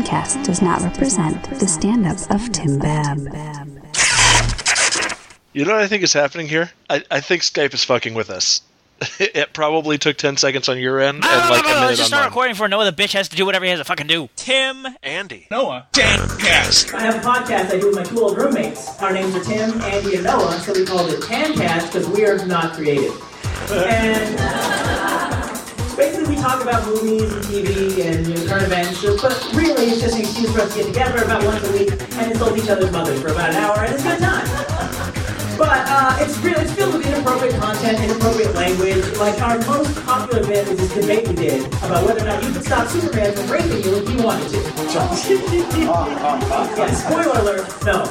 Tancast does not represent the stand-up of Tim Babb. You know what I think is happening here? I think Skype is fucking with us. It probably took 10 seconds on your end and like a minute Let's just start on mine. recording before Noah the bitch has to do whatever he has to fucking do. Tim, Andy, Noah, Tancast. I have a podcast I do with my two old roommates. Our names are Tim, Andy, and Noah, so we called it Tancast because we are not creative. And basically we talk about movies and TV and current events, but really it's just an excuse for us to get together about once a week and insult each other's mothers for about an hour, and it's a good time. But it's filled with inappropriate content, inappropriate language. Like our most popular bit was this debate we did about whether or not you could stop Superman from raping you if he wanted to. Yeah, spoiler alert, no.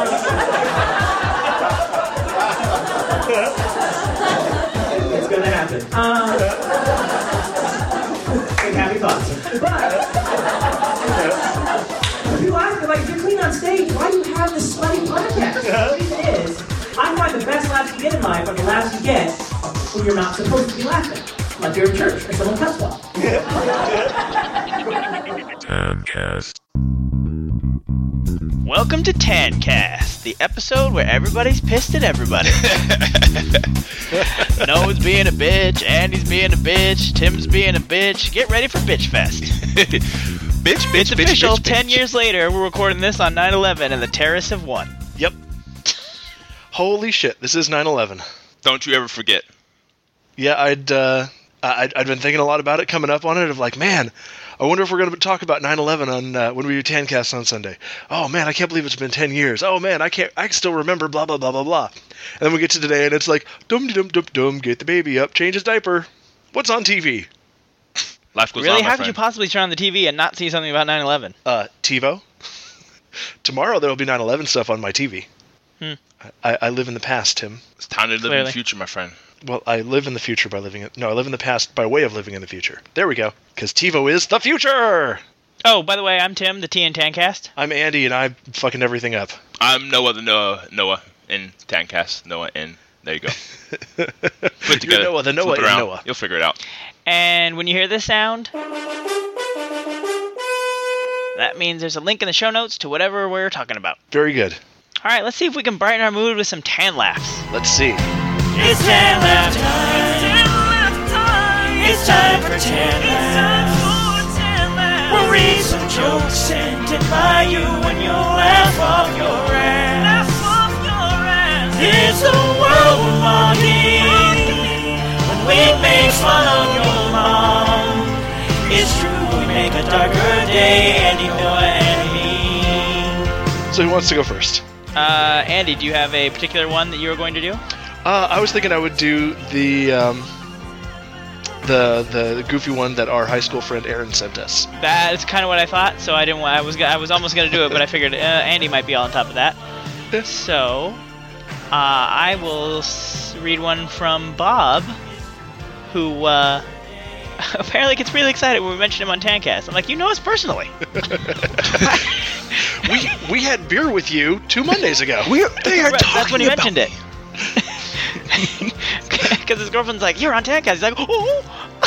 It's gonna happen. Big happy thoughts. But people ask me, like, if you're clean on stage, why do you have this slutty podcast? The reason is, I find the best laughs you get in life are the laughs you get when you're not supposed to be laughing. Like you're in church and someone cuts well. Tancast. Welcome to Tancast, the episode where everybody's pissed at everybody. Noah's being a bitch, Andy's being a bitch, Tim's being a bitch. Get ready for Bitch Fest. bitch, It's official, 10 years later, we're recording this on 9/11 and the terrorists have won. Yep. Holy shit, this is 9/11. Don't you ever forget. Yeah, I'd been thinking a lot about it, coming up on it, of like, man, I wonder if we're going to talk about 9/11 on when we do Tancast on Sunday. Oh man, I can't believe it's been 10 years. Oh man, I can still remember blah blah blah blah blah. And then we get to today and it's like, dum dum dum dum, get the baby up, change his diaper. What's on TV? Life goes Really? on, my How could friend. you possibly turn on the TV and not see something about 9/11? TiVo. Tomorrow there will be 9/11 stuff on my TV. I live in the past, Tim. It's time to live in Clearly. the future, my friend. Well, I live in the future by living it. No, I live in the past by way of living in the future. There we go. Because TiVo is the future! Oh, by the way, I'm Tim, the T in Tancast. I'm Andy, and I'm fucking everything up. I'm Noah in Tancast. Noah in. There you go. Put it together. Noah, the Noah Flip it in around. Noah. You'll figure it out. And when you hear this sound, that means there's a link in the show notes to whatever we're talking about. Very good. All right, let's see if we can brighten our mood with some tan laughs. Let's see. It's tan laugh time. It's time for tan laughs. We'll read some jokes sent in by you and you'll laugh off your ass. It's the world we're mocking when we make fun of your mom. It's true, we make a darker day, Andy, Noah, and me. So who wants to go first? Andy, do you have a particular one that you were going to do? I was thinking I would do the goofy one that our high school friend Aaron sent us. That's kind of what I thought, so I didn't. I was almost gonna do it, but I figured Andy might be on top of that. Yeah. So, I will read one from Bob, who apparently gets really excited when we mention him on Tancast. I'm like, you know us personally. We had beer with you 2 Mondays ago. That's when he mentioned it. Because his girlfriend's like, you're on Tancast. He's like, oh.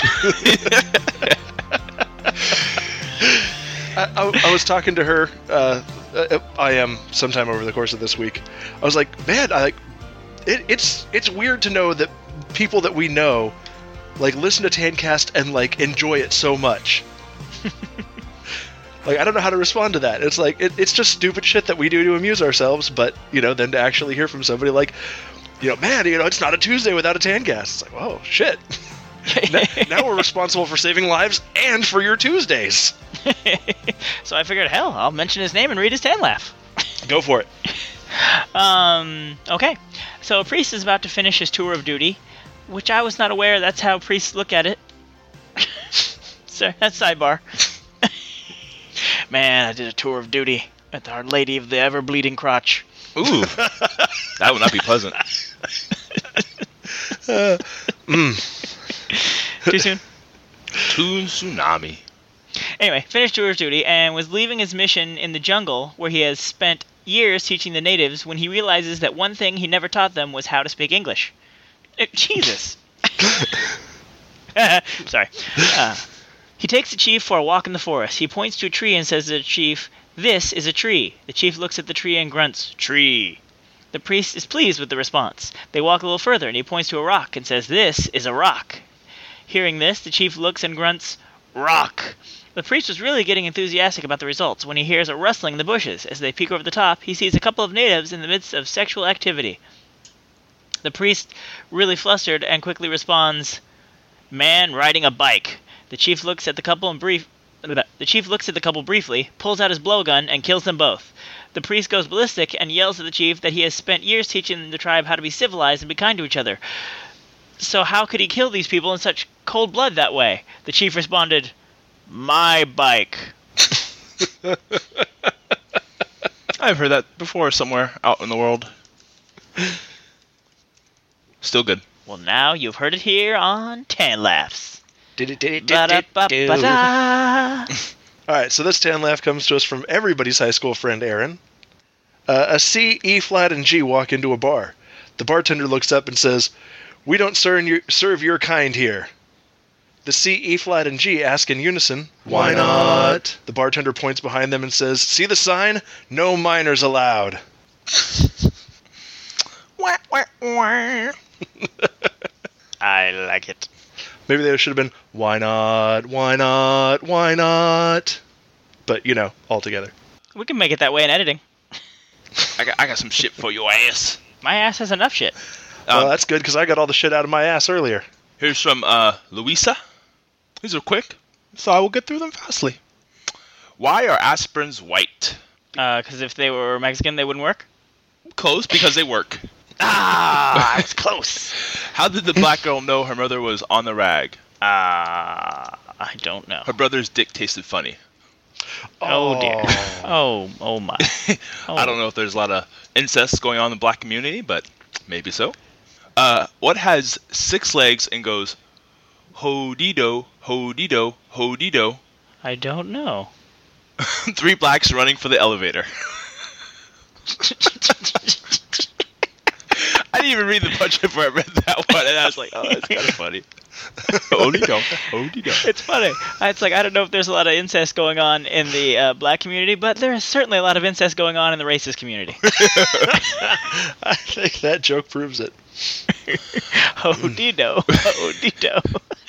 I was talking to her. I am sometime over the course of this week. I was like, man, it's weird to know that people that we know like listen to Tancast and like enjoy it so much. Like, I don't know how to respond to that. It's like it's just stupid shit that we do to amuse ourselves, but then to actually hear from somebody like, man, it's not a Tuesday without a Tancast. It's like, whoa, shit. now we're responsible for saving lives and for your Tuesdays. So I figured, hell, I'll mention his name and read his tan laugh. Go for it. Okay. So a priest is about to finish his tour of duty, which I was not aware that's how priests look at it. Sorry, that's sidebar. Man, I did a tour of duty at the Our Lady of the Ever-Bleeding Crotch. Ooh. That would not be pleasant. Too soon? Toon Tsunami. Anyway, finished tour of duty and was leaving his mission in the jungle where he has spent years teaching the natives when he realizes that one thing he never taught them was how to speak English. Jesus. Sorry. He takes the chief for a walk in the forest. He points to a tree and says to the chief, "This is a tree." The chief looks at the tree and grunts, "Tree." The priest is pleased with the response. They walk a little further and he points to a rock and says, "This is a rock." Hearing this, the chief looks and grunts, "Rock." The priest was really getting enthusiastic about the results when he hears a rustling in the bushes. As they peek over the top, he sees a couple of natives in the midst of sexual activity. The priest, really flustered, and quickly responds, "Man riding a bike." The chief looks at the couple briefly, pulls out his blowgun, and kills them both. The priest goes ballistic and yells at the chief that he has spent years teaching the tribe how to be civilized and be kind to each other. So how could he kill these people in such cold blood that way? The chief responded, "My bike." I've heard that before somewhere out in the world. Still good. Well, now you've heard it here on Tan Laughs. Ba-da-ba-ba-da. All right, so this tan laugh comes to us from everybody's high school friend, Aaron. A C, E flat, and G walk into a bar. The bartender looks up and says, "We don't serve your kind here." The C, E flat, and G ask in unison, "Why not?" The bartender points behind them and says, "See the sign? No minors allowed." I like it. Maybe they should have been, "Why not? Why not? Why not?" But, all together. We can make it that way in editing. I got some shit for your ass. My ass has enough shit. Well, that's good, because I got all the shit out of my ass earlier. Here's from Louisa. These are quick, so I will get through them fastly. Why are aspirins white? Because if they were Mexican, they wouldn't work? Close, because they work. I was close. How did the black girl know her mother was on the rag? I don't know. Her brother's dick tasted funny. Oh dear. Oh my. Oh. I don't know if there's a lot of incest going on in the black community, but maybe so. What has 6 legs and goes ho-dee-do, ho-dee-do, ho-dee-do? I don't know. 3 blacks running for the elevator. I didn't even read the punch before I read that one, and I was like, oh, that's kind of funny. Ho-dee-do, ho-dee-do. It's funny. It's like, I don't know if there's a lot of incest going on in the black community, but there is certainly a lot of incest going on in the racist community. I think that joke proves it. Ho-dee-do, ho-dee-do.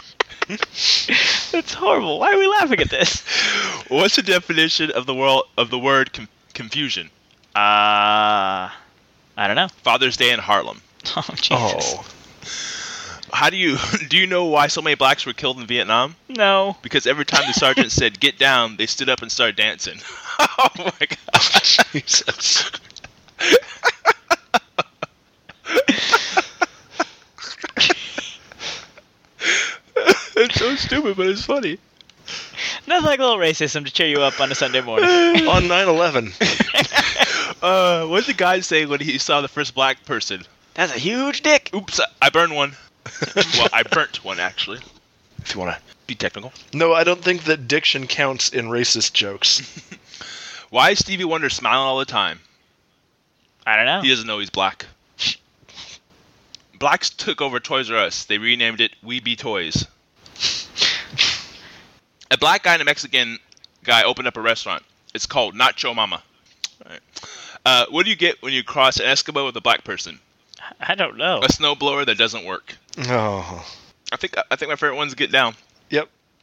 It's horrible. Why are we laughing at this? What's the definition of the word confusion? I don't know. Father's Day in Harlem. Oh, Jesus. Oh. How do you know why so many blacks were killed in Vietnam? No. Because every time the sergeant said, "Get down," they stood up and started dancing. Oh my God. Jesus. It's so stupid, but it's funny. Nothing like a little racism to cheer you up on a Sunday morning. On 9/11. What did the guy say when he saw the first black person? That's a huge dick. Oops, I burned one. Well, I burnt one, actually, if you want to be technical. No, I don't think that diction counts in racist jokes. Why is Stevie Wonder smiling all the time? I don't know. He doesn't know he's black. Blacks took over Toys R Us. They renamed it We Be Toys. A black guy and a Mexican guy opened up a restaurant. It's called Nacho Mama. All right. What do you get when you cross an Eskimo with a black person? I don't know. A snowblower that doesn't work. Oh. I think my favorite one's Get Down. Yep.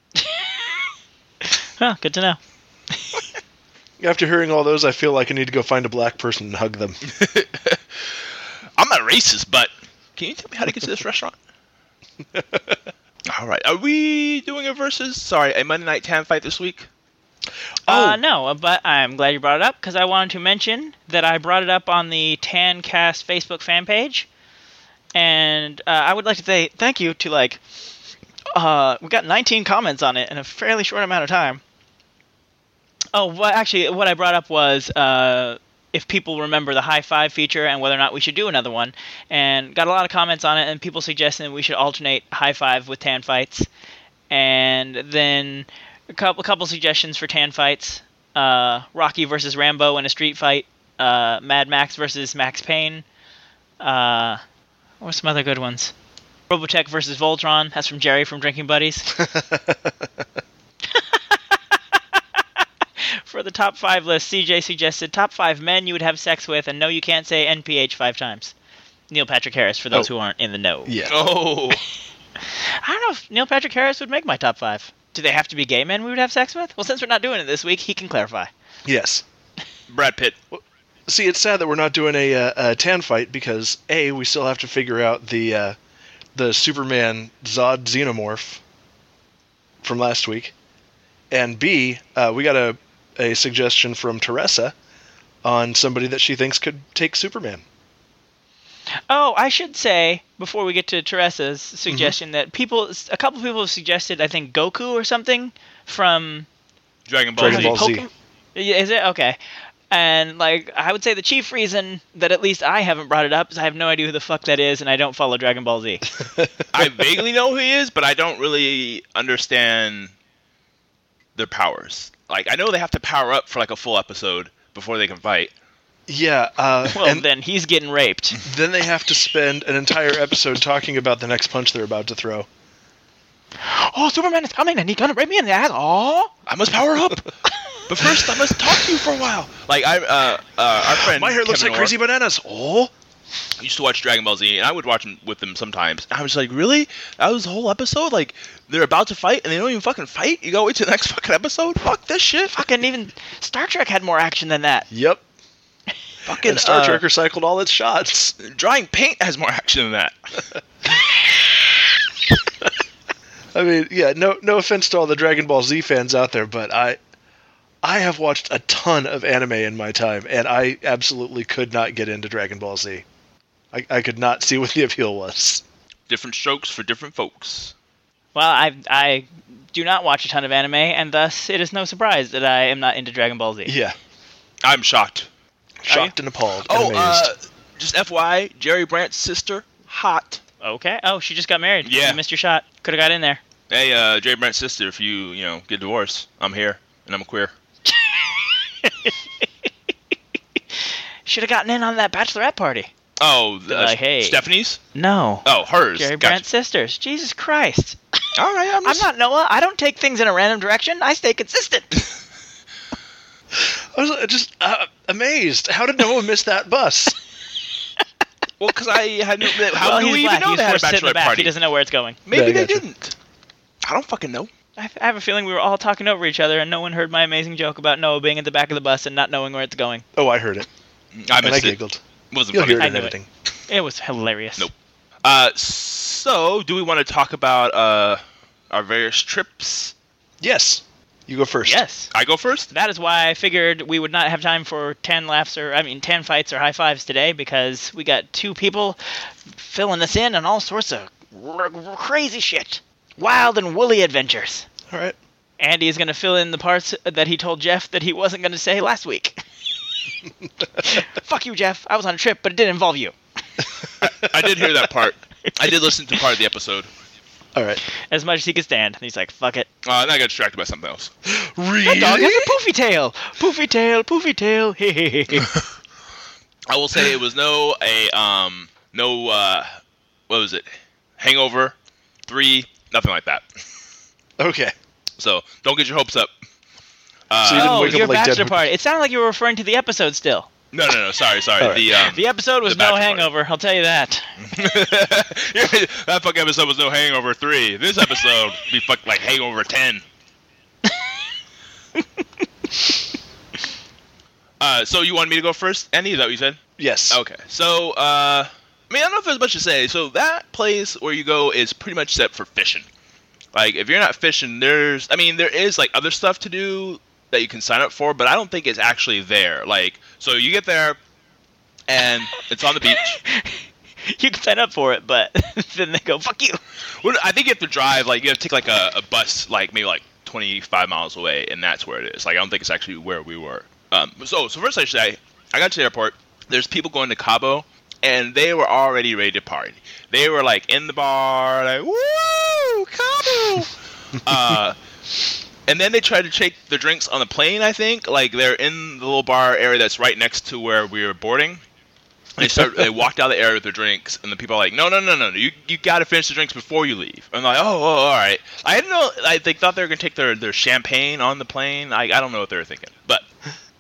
Huh, good to know. After hearing all those, I feel like I need to go find a black person and hug them. I'm not racist, but can you tell me how to get to this restaurant? All right. Are we doing a Monday Night Tan fight this week? No, but I'm glad you brought it up because I wanted to mention that I brought it up on the Tancast Facebook fan page. And I would like to say thank you to, we got 19 comments on it in a fairly short amount of time. Oh, well, actually, what I brought up was if people remember the high five feature and whether or not we should do another one. And got a lot of comments on it, and people suggesting we should alternate high five with tan fights. And then a couple suggestions for tan fights. Rocky versus Rambo in a street fight. Mad Max versus Max Payne. What's some other good ones? Robotech versus Voltron. That's from Jerry from Drinking Buddies. for the top 5 list, CJ suggested top 5 men you would have sex with, and no, you can't say NPH 5 times. Neil Patrick Harris, for those who aren't in the know. Yeah. Oh. I don't know if Neil Patrick Harris would make my top 5. Do they have to be gay men we would have sex with? Well, since we're not doing it this week, he can clarify. Yes. Brad Pitt. See, it's sad that we're not doing a tan fight because A, we still have to figure out the Superman Zod xenomorph from last week, and B, we got a suggestion from Teresa on somebody that she thinks could take Superman. Oh, I should say, before we get to Teresa's suggestion, that a couple people have suggested, I think, Goku or something from Dragon Ball Z. Is it? Okay. And, like, I would say the chief reason that at least I haven't brought it up is I have no idea who the fuck that is, and I don't follow Dragon Ball Z. I vaguely know who he is, but I don't really understand their powers. Like, I know they have to power up for, like, a full episode before they can fight. Yeah. Well, and then he's getting raped. Then they have to spend an entire episode talking about the next punch they're about to throw. Oh, Superman is coming, and he's gonna rape me in the ass. Oh, I must power up. But first, I must talk to you for a while. Like, our friend My hair looks Kevin like Crazy Bananas. Oh. I used to watch Dragon Ball Z, and I would watch them with them sometimes. I was like, really? That was the whole episode? Like, they're about to fight, and they don't even fucking fight? You gotta wait till the next fucking episode? Fuck this shit. fucking even Star Trek had more action than that. Yep. Fucking And Star Trek recycled all its shots. Drying paint has more action than that. I mean, yeah, no offense to all the Dragon Ball Z fans out there, but I have watched a ton of anime in my time, and I absolutely could not get into Dragon Ball Z. I could not see what the appeal was. Different strokes for different folks. Well, I do not watch a ton of anime, and thus it is no surprise that I am not into Dragon Ball Z. Yeah. I'm shocked. Shocked and appalled and amazed. Just FYI, Jerry Brandt's sister, hot. Okay. Oh, she just got married. Yeah. You missed your shot. Could have got in there. Hey, Jerry Brandt's sister, if you get divorced, I'm here, and I'm queer. Should have gotten in on that bachelorette party. Oh, Like, hey. Stephanie's? No. Oh, hers. Jerry Gotcha. Brandt's sisters. Jesus Christ. All right, I'm not Noah. I don't take things in a random direction. I stay consistent. I was just amazed. How did Noah miss that bus? Well, because I had no... How well, do he's we black. even know He's they had a forced to sit in the bachelorette back. party? He doesn't know where it's going. Maybe Yeah, they gotcha. didn't. I don't fucking know. I have a feeling we were all talking over each other, and no one heard my amazing joke about Noah being at the back of the bus and not knowing where it's going. Oh, I heard it. I And I missed it. giggled. Wasn't You'll funny. hear it I in knew it. editing. It was hilarious. Nope. So, do we want to talk about our various trips? Yes. You go first. Yes. I go first? That is why I figured we would not have time for 10 fights or high fives today, because we got 2 people filling us in on all sorts of crazy shit. Wild and woolly adventures. All right. Andy is going to fill in the parts that he told Jeff that he wasn't going to say last week. Fuck you, Jeff. I was on a trip, but it didn't involve you. I did hear that part. I did listen to part of the episode. All right. As much as he could stand. And he's like, fuck it. And I got distracted by something else. Really? That dog has a poofy tail. Poofy tail, poofy tail. I will say it was what was it? Hangover 3, nothing like that. Okay. So, don't get your hopes up. So you didn't Oh, wake up your like bachelor dead. party. It sounded like you were referring to the episode still. No, sorry. All right. The episode was The no bachelor hangover, I'll tell you that. That fucking episode was no Hangover 3. This episode be like Hangover 10. So you wanted me to go first, Andy? Is that what you said? Yes. Okay. So, I don't know if there's much to say. So that place where you go is pretty much set for fishing. Like, if you're not fishing, there is, like, other stuff to do that you can sign up for, but I don't think it's actually there. Like, so you get there, and it's on the beach. You can sign up for it, but then they go, fuck you. Well, I think you have to drive, like, you have to take, like, a bus, like, maybe, like, 25 miles away, and that's where it is. Like, I don't think it's actually where we were. So first I should say, I got to the airport, there's people going to Cabo, and they were already ready to party. They were, like, in the bar, like, woo, Cabo! And then they tried to take the drinks on the plane, I think. Like, they're in the little bar area that's right next to where we were boarding. They walked out of the area with their drinks, and the people are like, no, you got to finish the drinks before you leave. I'm like, oh, all right. I didn't know, they thought they were going to take their champagne on the plane. I don't know what they were thinking. But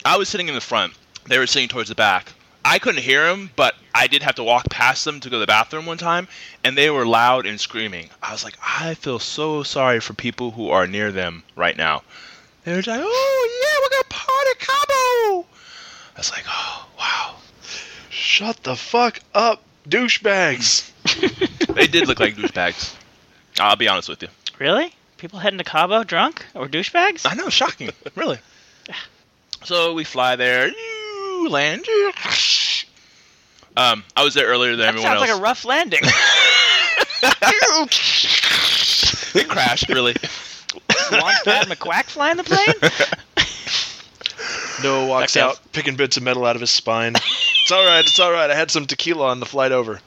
I was sitting in the front. They were sitting towards the back. I couldn't hear them, but I did have to walk past them to go to the bathroom one time, and they were loud and screaming. I was like, I feel so sorry for people who are near them right now. They were just like, oh, yeah, we're going to party Cabo. I was like, oh, wow. Shut the fuck up, douchebags. They did look like douchebags. I'll be honest with you. Really? People heading to Cabo drunk or douchebags? I know, shocking. Really. So we fly there. You land. I was there earlier than everyone else. That sounds like a rough landing. It crashed, really. Launchpad McQuack flying the plane? Noah walks out, picking bits of metal out of his spine. It's all right. I had some tequila on the flight over.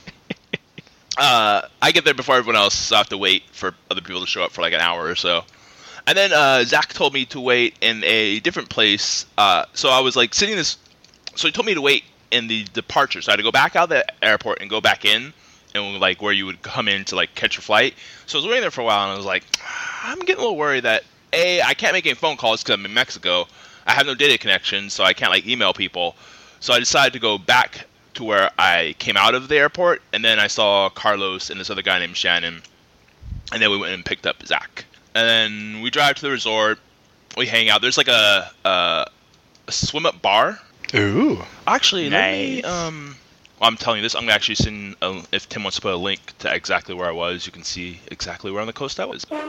I get there before everyone else, so I have to wait for other people to show up for like an hour or so. And then Zach told me to wait in a different place. So I was like sitting this. So he told me to wait in the departure. So I had to go back out of the airport and go back in, and like where you would come in to like catch your flight. So I was waiting there for a while, and I was like, I'm getting a little worried that I can't make any phone calls because I'm in Mexico. I have no data connection, so I can't like email people. So I decided to go back to where I came out of the airport, and then I saw Carlos and this other guy named Shannon, and then we went and picked up Zach. And then we drive to the resort. We hang out. There's like a swim-up bar. Ooh. Actually, nice. let me... I'm telling you this. I'm going to actually send... if Tim wants to put a link to exactly where I was, you can see exactly where on the coast I was. But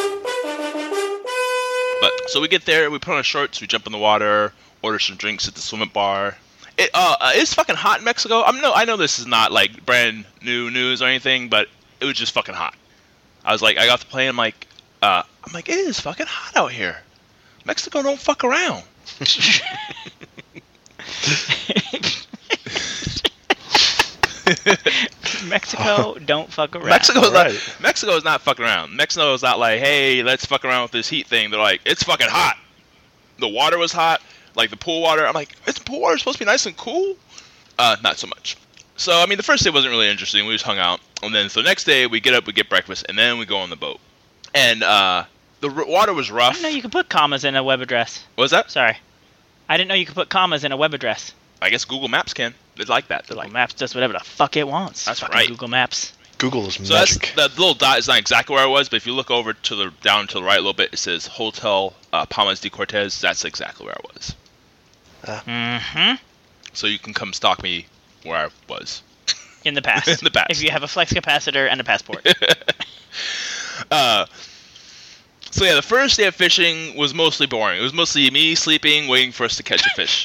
so we get there. We put on our shorts. We jump in the water. Order some drinks at the swim-up bar. It's fucking hot in Mexico. I know this is not like brand new news or anything, but it was just fucking hot. I was like, I got off the plane. I'm like, it is fucking hot out here. Mexico don't fuck around. Mexico don't fuck around. Mexico is not fucking around. Mexico is not like, hey, let's fuck around with this heat thing. They're like, it's fucking hot. The water was hot, like the pool water. I'm like, is the pool water supposed to be nice and cool? Not so much. So, I mean, the first day wasn't really interesting. We just hung out. And then, so the next day, we get up, we get breakfast, and then we go on the boat. And the water was rough. I didn't know you could put commas in a web address. What was that? Sorry. I didn't know you could put commas in a web address. I guess Google Maps can. They like that. Google Maps does whatever the fuck it wants. That's fucking right. Google Maps. Google is so magic. That little dot is not exactly where I was, but if you look over to down to the right a little bit, it says Hotel Palmas de Cortez. That's exactly where I was. Mm-hmm. So you can come stalk me where I was. In the past. In the past. If you have a flex capacitor and a passport. So yeah, the first day of fishing was mostly boring. It was mostly me sleeping, waiting for us to catch a fish.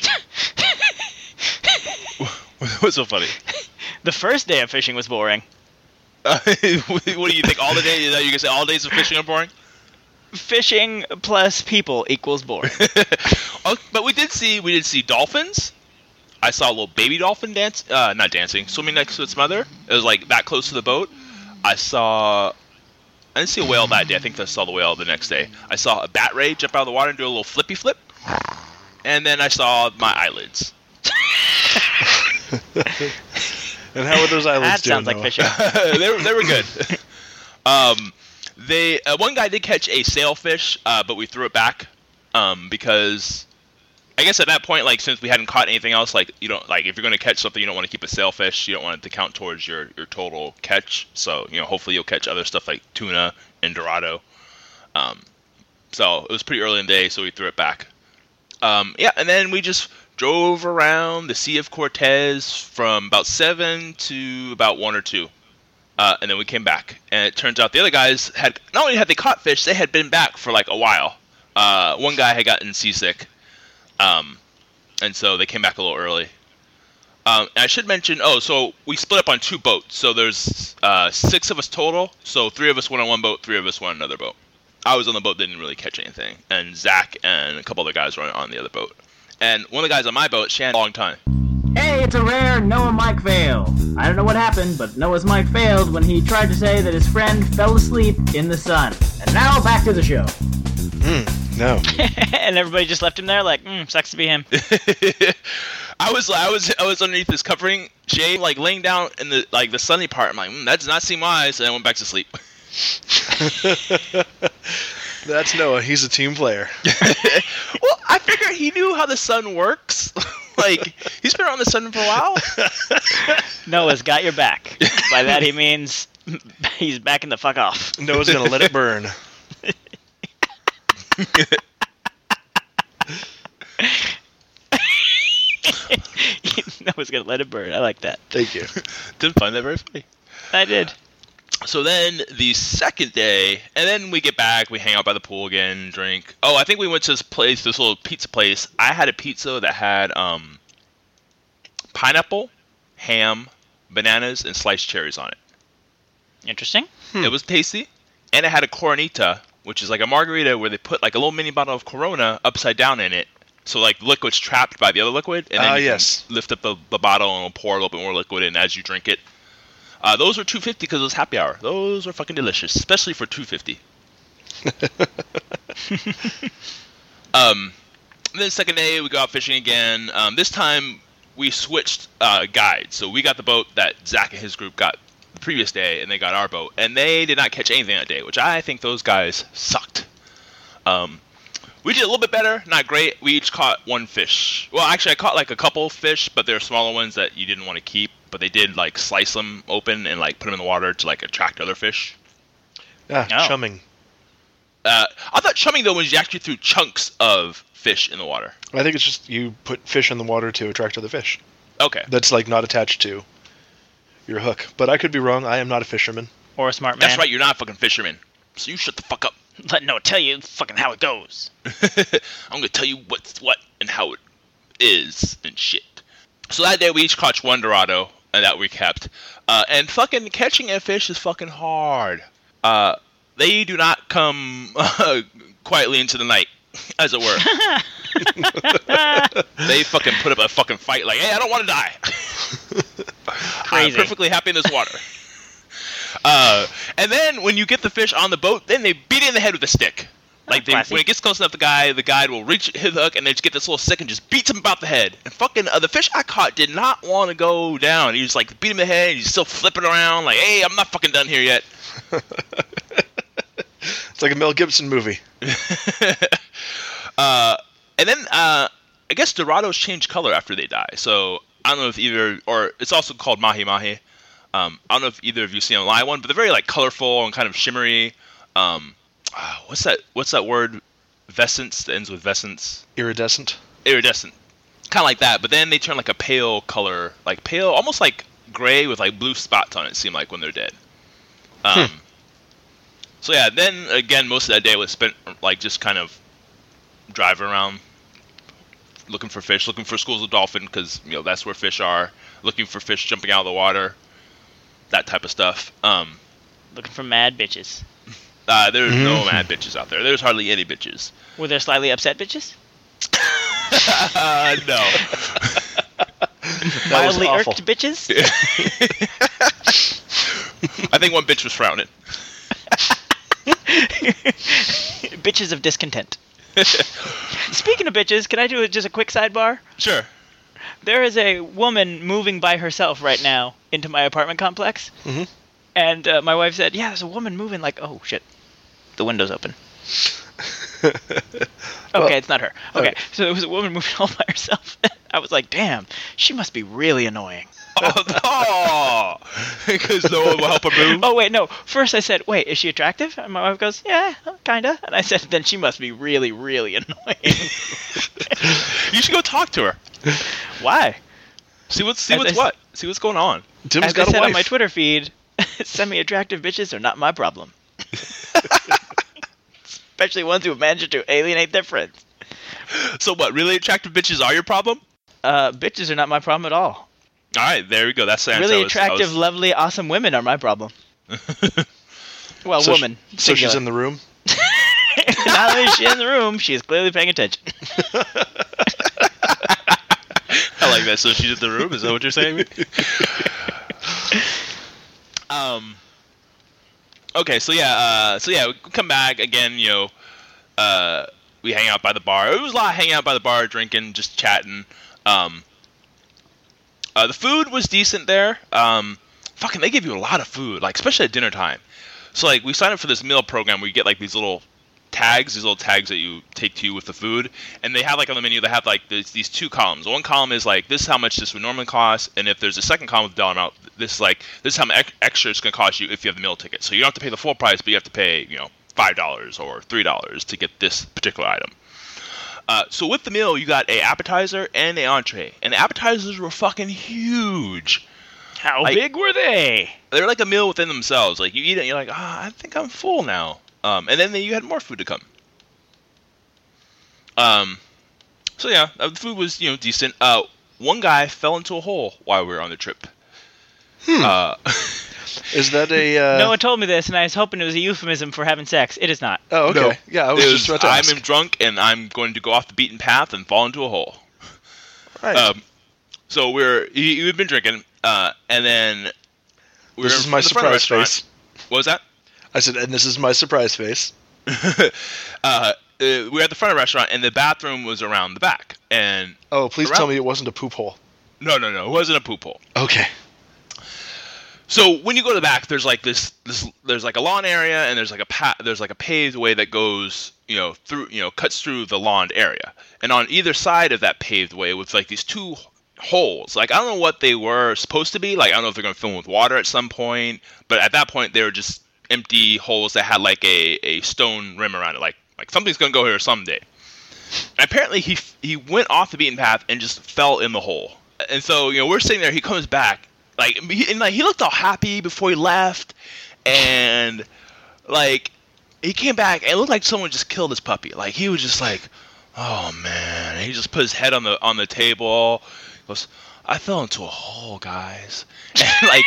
What's so funny? The first day of fishing was boring. What do you think? All the days? You can say all days of fishing are boring? Fishing plus people equals boring. But we did see dolphins. I saw a little baby dolphin swimming next to its mother. It was like that close to the boat. I didn't see a whale that day. I think I saw the whale the next day. I saw a bat ray jump out of the water and do a little flippy flip. And then I saw my eyelids. And how were those eyelids doing? That sounds like fishing. they were good. One guy did catch a sailfish, but we threw it back because I guess at that point, like since we hadn't caught anything else, like you don't like if you're going to catch something, you don't want to keep a sailfish. You don't want it to count towards your total catch. So hopefully you'll catch other stuff like tuna and dorado. So it was pretty early in the day, so we threw it back. And then we just drove around the Sea of Cortez from about 7 to about 1 or 2. And then we came back. And it turns out the other guys had, not only had they caught fish, they had been back for like a while. One guy had gotten seasick. And so they came back a little early. And I should mention, so we split up on 2 boats. So there's 6 of us total. So 3 of us went on one boat, 3 of us went on another boat. I was on the boat, didn't really catch anything. And Zach and a couple other guys were on the other boat. And one of the guys on my boat, Shannon, long time. Hey, it's a rare Noah mic fail. I don't know what happened, but Noah's mic failed when he tried to say that his friend fell asleep in the sun. And now back to the show. No. And everybody just left him there like, sucks to be him. I was underneath this covering, shade, like laying down in the sunny part. I'm like, that does not seem wise, and I went back to sleep. That's Noah. He's a team player. Well, I figure he knew how the sun works. Like, he's been around the sun for a while. Noah's got your back. By that he means he's backing the fuck off. Noah's gonna let it burn. Noah's gonna let it burn. I like that. Thank you. Didn't find that very funny. I did. So then the second day, and then we get back, we hang out by the pool again, drink. Oh, I think we went to this little pizza place. I had a pizza that had pineapple, ham, bananas, and sliced cherries on it. Interesting. It was tasty, and it had a Coronita, which is like a margarita where they put like a little mini bottle of Corona upside down in it. So like liquid's trapped by the other liquid, and then you can lift up the bottle and it'll pour a little bit more liquid in as you drink it. Those were $2.50 because it was happy hour. Those were fucking delicious, especially for $2.50. Then the second day, we go out fishing again. This time, we switched guides. So we got the boat that Zach and his group got the previous day, and they got our boat. And they did not catch anything that day, which I think those guys sucked. We did a little bit better, not great. We each caught one fish. Well, actually, I caught like a couple fish, but they're smaller ones that you didn't want to keep. But they did like slice them open and like put them in the water to like attract other fish. Yeah, chumming. I thought chumming though was you actually threw chunks of fish in the water. I think it's just you put fish in the water to attract other fish. Okay. That's like not attached to your hook. But I could be wrong. I am not a fisherman. Or a smart man. That's right, you're not a fucking fisherman. So you shut the fuck up. Let Noah tell you fucking how it goes. I'm gonna tell you what's what and how it is and shit. So that day we each caught one Dorado that we kept. And fucking catching a fish is fucking hard. They do not come quietly into the night, as it were. They fucking put up a fucking fight like, hey, I don't want to die. Crazy. I'm perfectly happy in this water. And then when you get the fish on the boat, then they beat it in the head with a stick. Like when it gets close enough, the guide will reach his hook and they just get this little stick and just beats him about the head. And fucking the fish I caught did not want to go down. He just like beat him in the head. And he's still flipping around like, hey, I'm not fucking done here yet. It's like a Mel Gibson movie. And then I guess Dorados change color after they die. So I don't know if either, or it's also called mahi mahi. I don't know if either of you seen a live one, but they're very like colorful and kind of shimmery. What's that word? Vescence that ends with vescence. Iridescent. Kind of like that, but then they turn like a pale color, like pale, almost like gray with like blue spots on it. It seemed like when they're dead. So yeah, then again, most of that day was spent like just kind of driving around, looking for fish, looking for schools of dolphin because that's where fish are. Looking for fish jumping out of the water, that type of stuff. Looking for mad bitches. There's no mad bitches out there. There's hardly any bitches. Were there slightly upset bitches? No. Mildly irked bitches? I think one bitch was frowning. Bitches of discontent. Speaking of bitches, can I do just a quick sidebar? Sure. There is a woman moving by herself right now into my apartment complex. Mm-hmm. And my wife said, yeah, there's a woman moving like, oh, shit. The window's open. Okay, it's not her. Okay, so there was a woman moving all by herself. I was like, damn, she must be really annoying. Oh, because no one will help her move? Oh, wait, no. First I said, wait, is she attractive? And my wife goes, yeah, kinda. And I said, then she must be really, really annoying. You should go talk to her. Why? See what's going on. Tim's As got I said a wife. on my Twitter feed, semi-attractive bitches are not my problem. Especially ones who have managed to alienate their friends. So what, really attractive bitches are your problem? Bitches are not my problem at all. All right, there we go. That's the answer. Really attractive, lovely, awesome women are my problem. Well, So woman. So she's in the room? Not only is she in the room, she is clearly paying attention. I like that. So she's in the room? Is that what you're saying? Okay, so we come back again. We hang out by the bar. It was a lot of hanging out by the bar, drinking, just chatting. The food was decent there. They give you a lot of food, like especially at dinner time. So like we signed up for this meal program where you get like these little tags, these little tags that you take to you with the food, and they have like on the menu they have like these two columns. One column is like this is how much this would normally cost, and if there's a second column with the dollar amount, this is how much extra it's going to cost you if you have the meal ticket. So you don't have to pay the full price, but you have to pay $5 or $3 to get this particular item. So with the meal, you got a appetizer and an entree, and the appetizers were fucking huge. How big were they? They're like a meal within themselves. Like you eat it, and you're like, I think I'm full now. And then you had more food to come. So yeah, the food was decent. One guy fell into a hole while we were on the trip. Is that a? No one told me this, and I was hoping it was a euphemism for having sex. It is not. Oh, okay. No, yeah, I was just about to ask. I'm drunk, and I'm going to go off the beaten path and fall into a hole. Right. So we've been drinking, and then this is my surprise face. What was that? I said, and this is my surprise face. We were at the front of the restaurant, and the bathroom was around the back. And please tell me it wasn't a poop hole. No, it wasn't a poop hole. Okay. So when you go to the back, there's like this there's like a lawn area, and there's like a paved way that goes through cuts through the lawned area, and on either side of that paved way was like these two holes. Like I don't know what they were supposed to be. Like I don't know if they're going to fill them with water at some point, but at that point they were just empty holes that had like a stone rim around it. Like something's going to go here someday. And apparently he went off the beaten path and just fell in the hole. And so we're sitting there. He comes back. He looked all happy before he left, and he came back and it looked like someone just killed his puppy. Like he was just like, oh man. And he just put his head on the table. He goes, I fell into a hole, guys. And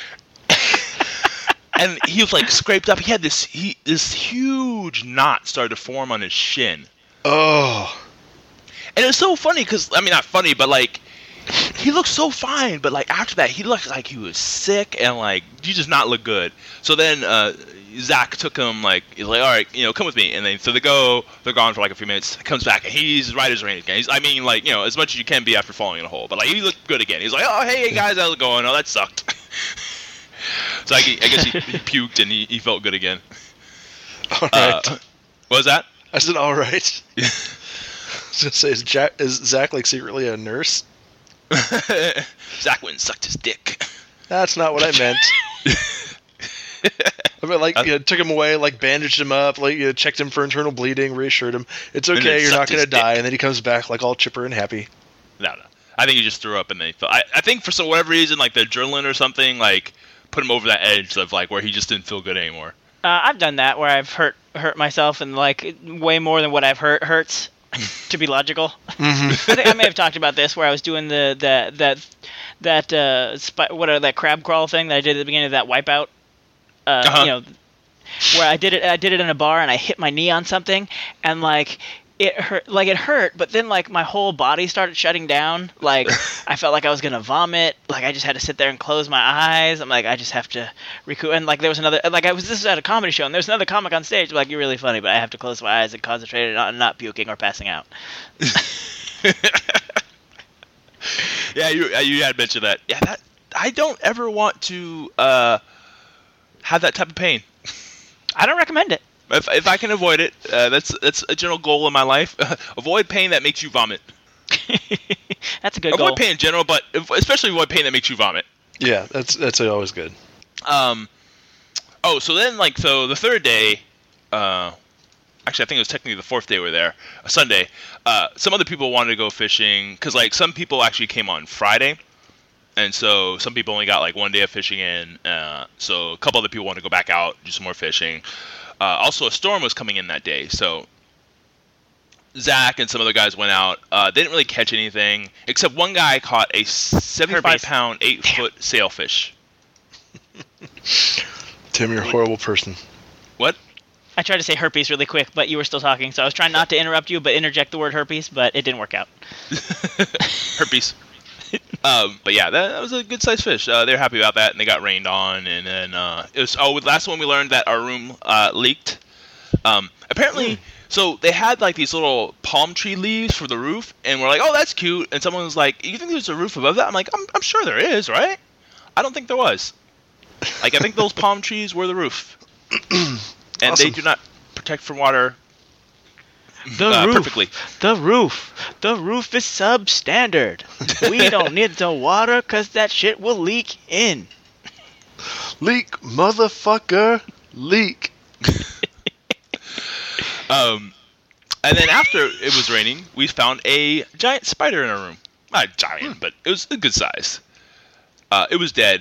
and he was like scraped up. He had this huge knot started to form on his shin. Oh. And it was so funny because not funny, but he looked so fine, but after that he looked like he was sick and he just not look good. So then Zach took him he's like, all right, come with me. And then so they're gone for a few minutes. He comes back and he's right as rain again. He's as much as you can be after falling in a hole, but he looked good again. He's like, oh hey guys, how's it going? Oh, that sucked. So I guess he puked and he felt good again. All right. What was that? I said all right. I was gonna say, is Zach secretly a nurse? Zach went and sucked his dick. That's not what I meant. I mean, took him away, bandaged him up, checked him for internal bleeding, reassured him it's okay, you're not gonna die, and then he comes back all chipper and happy. No. I think he just threw up and then he felt. I think for whatever reason, the adrenaline or something, put him over that edge of where he just didn't feel good anymore. I've done that where I've hurt myself and way more than what I've hurts. To be logical. Mm-hmm. I think I may have talked about this where I was doing that crab crawl thing that I did at the beginning of that Wipeout. Where I did it in a bar and I hit my knee on something and it hurt, but then my whole body started shutting down. I felt like I was gonna vomit. I just had to sit there and close my eyes. I'm I just have to recoup. And there was another. This was at a comedy show, and there was another comic on stage. You're really funny, but I have to close my eyes and concentrate on not puking or passing out. Yeah, you had mentioned that. Yeah, that I don't ever want to have that type of pain. I don't recommend it. If I can avoid it, that's a general goal in my life. Avoid pain that makes you vomit. That's a good goal. Avoid pain in general, but especially avoid pain that makes you vomit. Yeah, that's always good. So then the third day, actually I think it was technically the fourth day we were there, a Sunday. Some other people wanted to go fishing because some people actually came on Friday. And so some people only got 1 day of fishing in. So a couple other people wanted to go back out, do some more fishing. Also, a storm was coming in that day, so Zach and some other guys went out. They didn't really catch anything, except one guy caught a 75-pound, 8-foot sailfish. Tim, you're a horrible person. What? I tried to say herpes really quick, but you were still talking, so I was trying not to interrupt you, but interject the word herpes, but it didn't work out. Herpes. But yeah, that was a good-sized fish. They were happy about that, and they got rained on. And then it was last one we learned that our room leaked. Apparently, so they had these little palm tree leaves for the roof, and we're like, "Oh, that's cute." And someone was like, "You think there's a roof above that?" I'm like, "I'm sure there is, right?" I don't think there was. I think those palm trees were the roof, and awesome. They do not protect from water perfectly. The roof is substandard. We don't need the water because that shit will leak in. Leak, motherfucker, leak. And then after it was raining, we found a giant spider in our room. Not giant, but it was a good size. It was dead.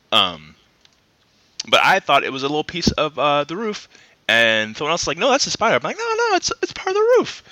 But I thought it was a little piece of the roof. And someone else was like, no, that's a spider. I'm like, no, it's part of the roof.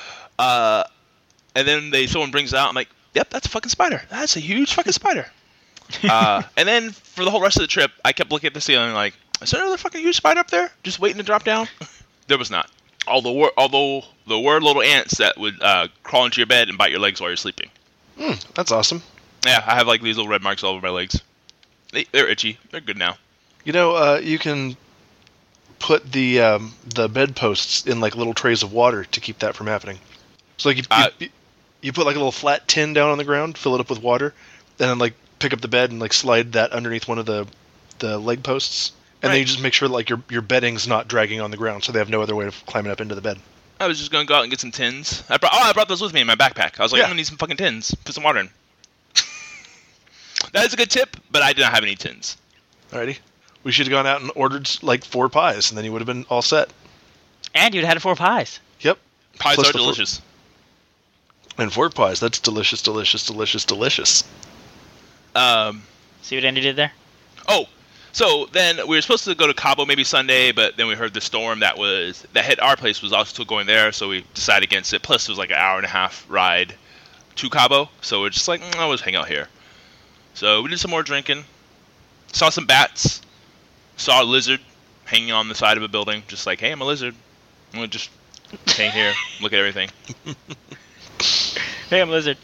And then someone brings it out. I'm like, yep, that's a fucking spider. That's a huge fucking spider. And then for the whole rest of the trip, I kept looking at the ceiling like, is there another fucking huge spider up there just waiting to drop down? There was not. Although there were little ants that would crawl into your bed and bite your legs while you're sleeping. That's awesome. Yeah, I have like these little red marks all over my legs. They're itchy. They're good now. You know, you can put the bedposts in like little trays of water to keep that from happening. So like you put like a little flat tin down on the ground, fill it up with water, and then like pick up the bed and like slide that underneath one of the leg posts, and then you just make sure that, like your bedding's not dragging on the ground, so they have no other way of climbing up into the bed. I was just gonna go out and get some tins. I brought those with me in my backpack. I was like, I'm gonna need some fucking tins. Put some water in. That is a good tip, but I did not have any tins. Alrighty. We should have gone out and ordered like 4 pies, and then you would have been all set. And you'd had 4 pies. Yep. Pies Plus are delicious. And 4 pies. That's delicious, delicious, delicious, delicious. See what Andy did there? Oh, so then we were supposed to go to Cabo maybe Sunday, but then we heard the storm that hit our place was also going there, so we decided against it. Plus, it was like an hour-and-a-half ride to Cabo, so we're just like, I'll just hang out here. So we did some more drinking, saw some bats, saw a lizard hanging on the side of a building, just like, hey, I'm a lizard. I'm going to just hang here, look at everything. Hey, I'm a lizard.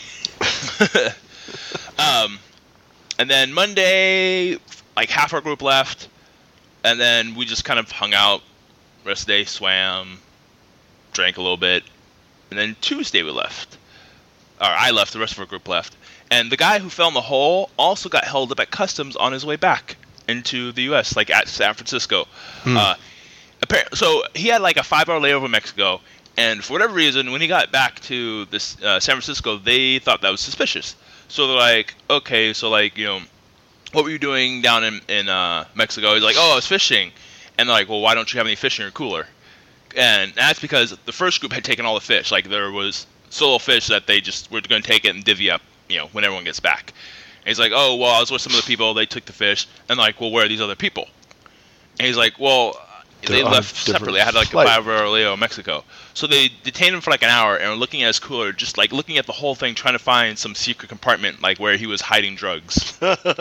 And then Monday, like half our group left, and then we just kind of hung out. Rest of the day, swam, drank a little bit, and then Tuesday we left. Or I left, the rest of our group left. And the guy who fell in the hole also got held up at customs on his way back into the U.S., like at San Francisco. So he had like a 5-hour layover in Mexico, and for whatever reason, when he got back to this San Francisco, they thought that was suspicious. So they're like, okay, so like, what were you doing down in Mexico? He's like, oh, I was fishing. And they're like, well, why don't you have any fish in your cooler? And that's because the first group had taken all the fish. Like, there was so little fish that they just were going to take it and divvy up, when everyone gets back. And he's like, oh, well, I was with some of the people. They took the fish. And like, well, where are these other people? And he's like, well, they left separately. I had like a 5-hour layover in Mexico. So they detained him for like an hour and were looking at his cooler, just like looking at the whole thing, trying to find some secret compartment, like where he was hiding drugs.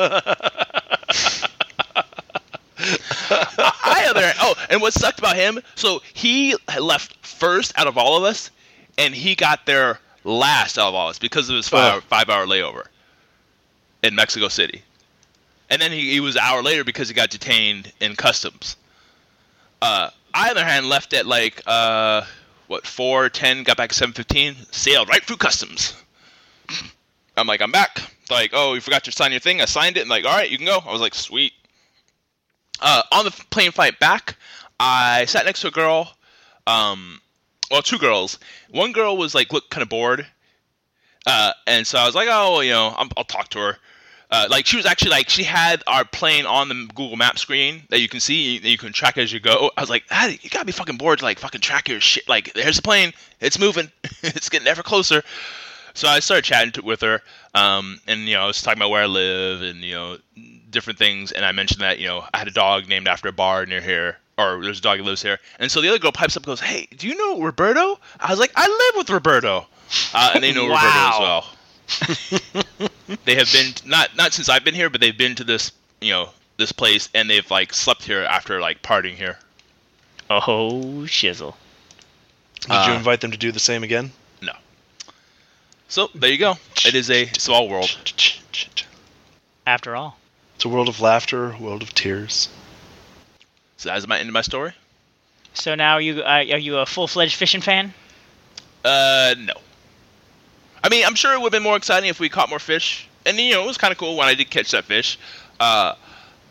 And what sucked about him, so he left first out of all of us, and he got there last out of all of us because of his 5-hour layover in Mexico City. And then he was an hour later because he got detained in customs. I, on the other hand, left at like 4:10, got back at 7:15, sailed right through customs. I'm like, I'm back. Like, oh, you forgot to sign your thing. I signed it, and like, all right, you can go. I was like, sweet. On the plane flight back, I sat next to a girl. Well, 2 girls. One girl was like, looked kind of bored, and so I was like, oh, I'll talk to her. Like, she was actually like, she had our plane on the Google Map screen that you can see, that you can track as you go. I was like, you gotta be fucking bored to like fucking track your shit. Like, there's the plane, it's moving, it's getting ever closer. So I started chatting with her, and I was talking about where I live and different things, and I mentioned that I had a dog named after a bar near here, or there's a dog that lives here. And so the other girl pipes up and goes, hey, do you know Roberto? I was like, I live with Roberto, and they know Roberto as well. They have been not since I've been here, but they've been to this this place, and they've like slept here after like partying here. Oh shizzle! Did you invite them to do the same again? No. So there you go. It is a small world. After all, it's a world of laughter, a world of tears. So that's my end of my story. So now are you a full-fledged fishing fan? No. I mean, I'm sure it would have been more exciting if we caught more fish. And, it was kind of cool when I did catch that fish. But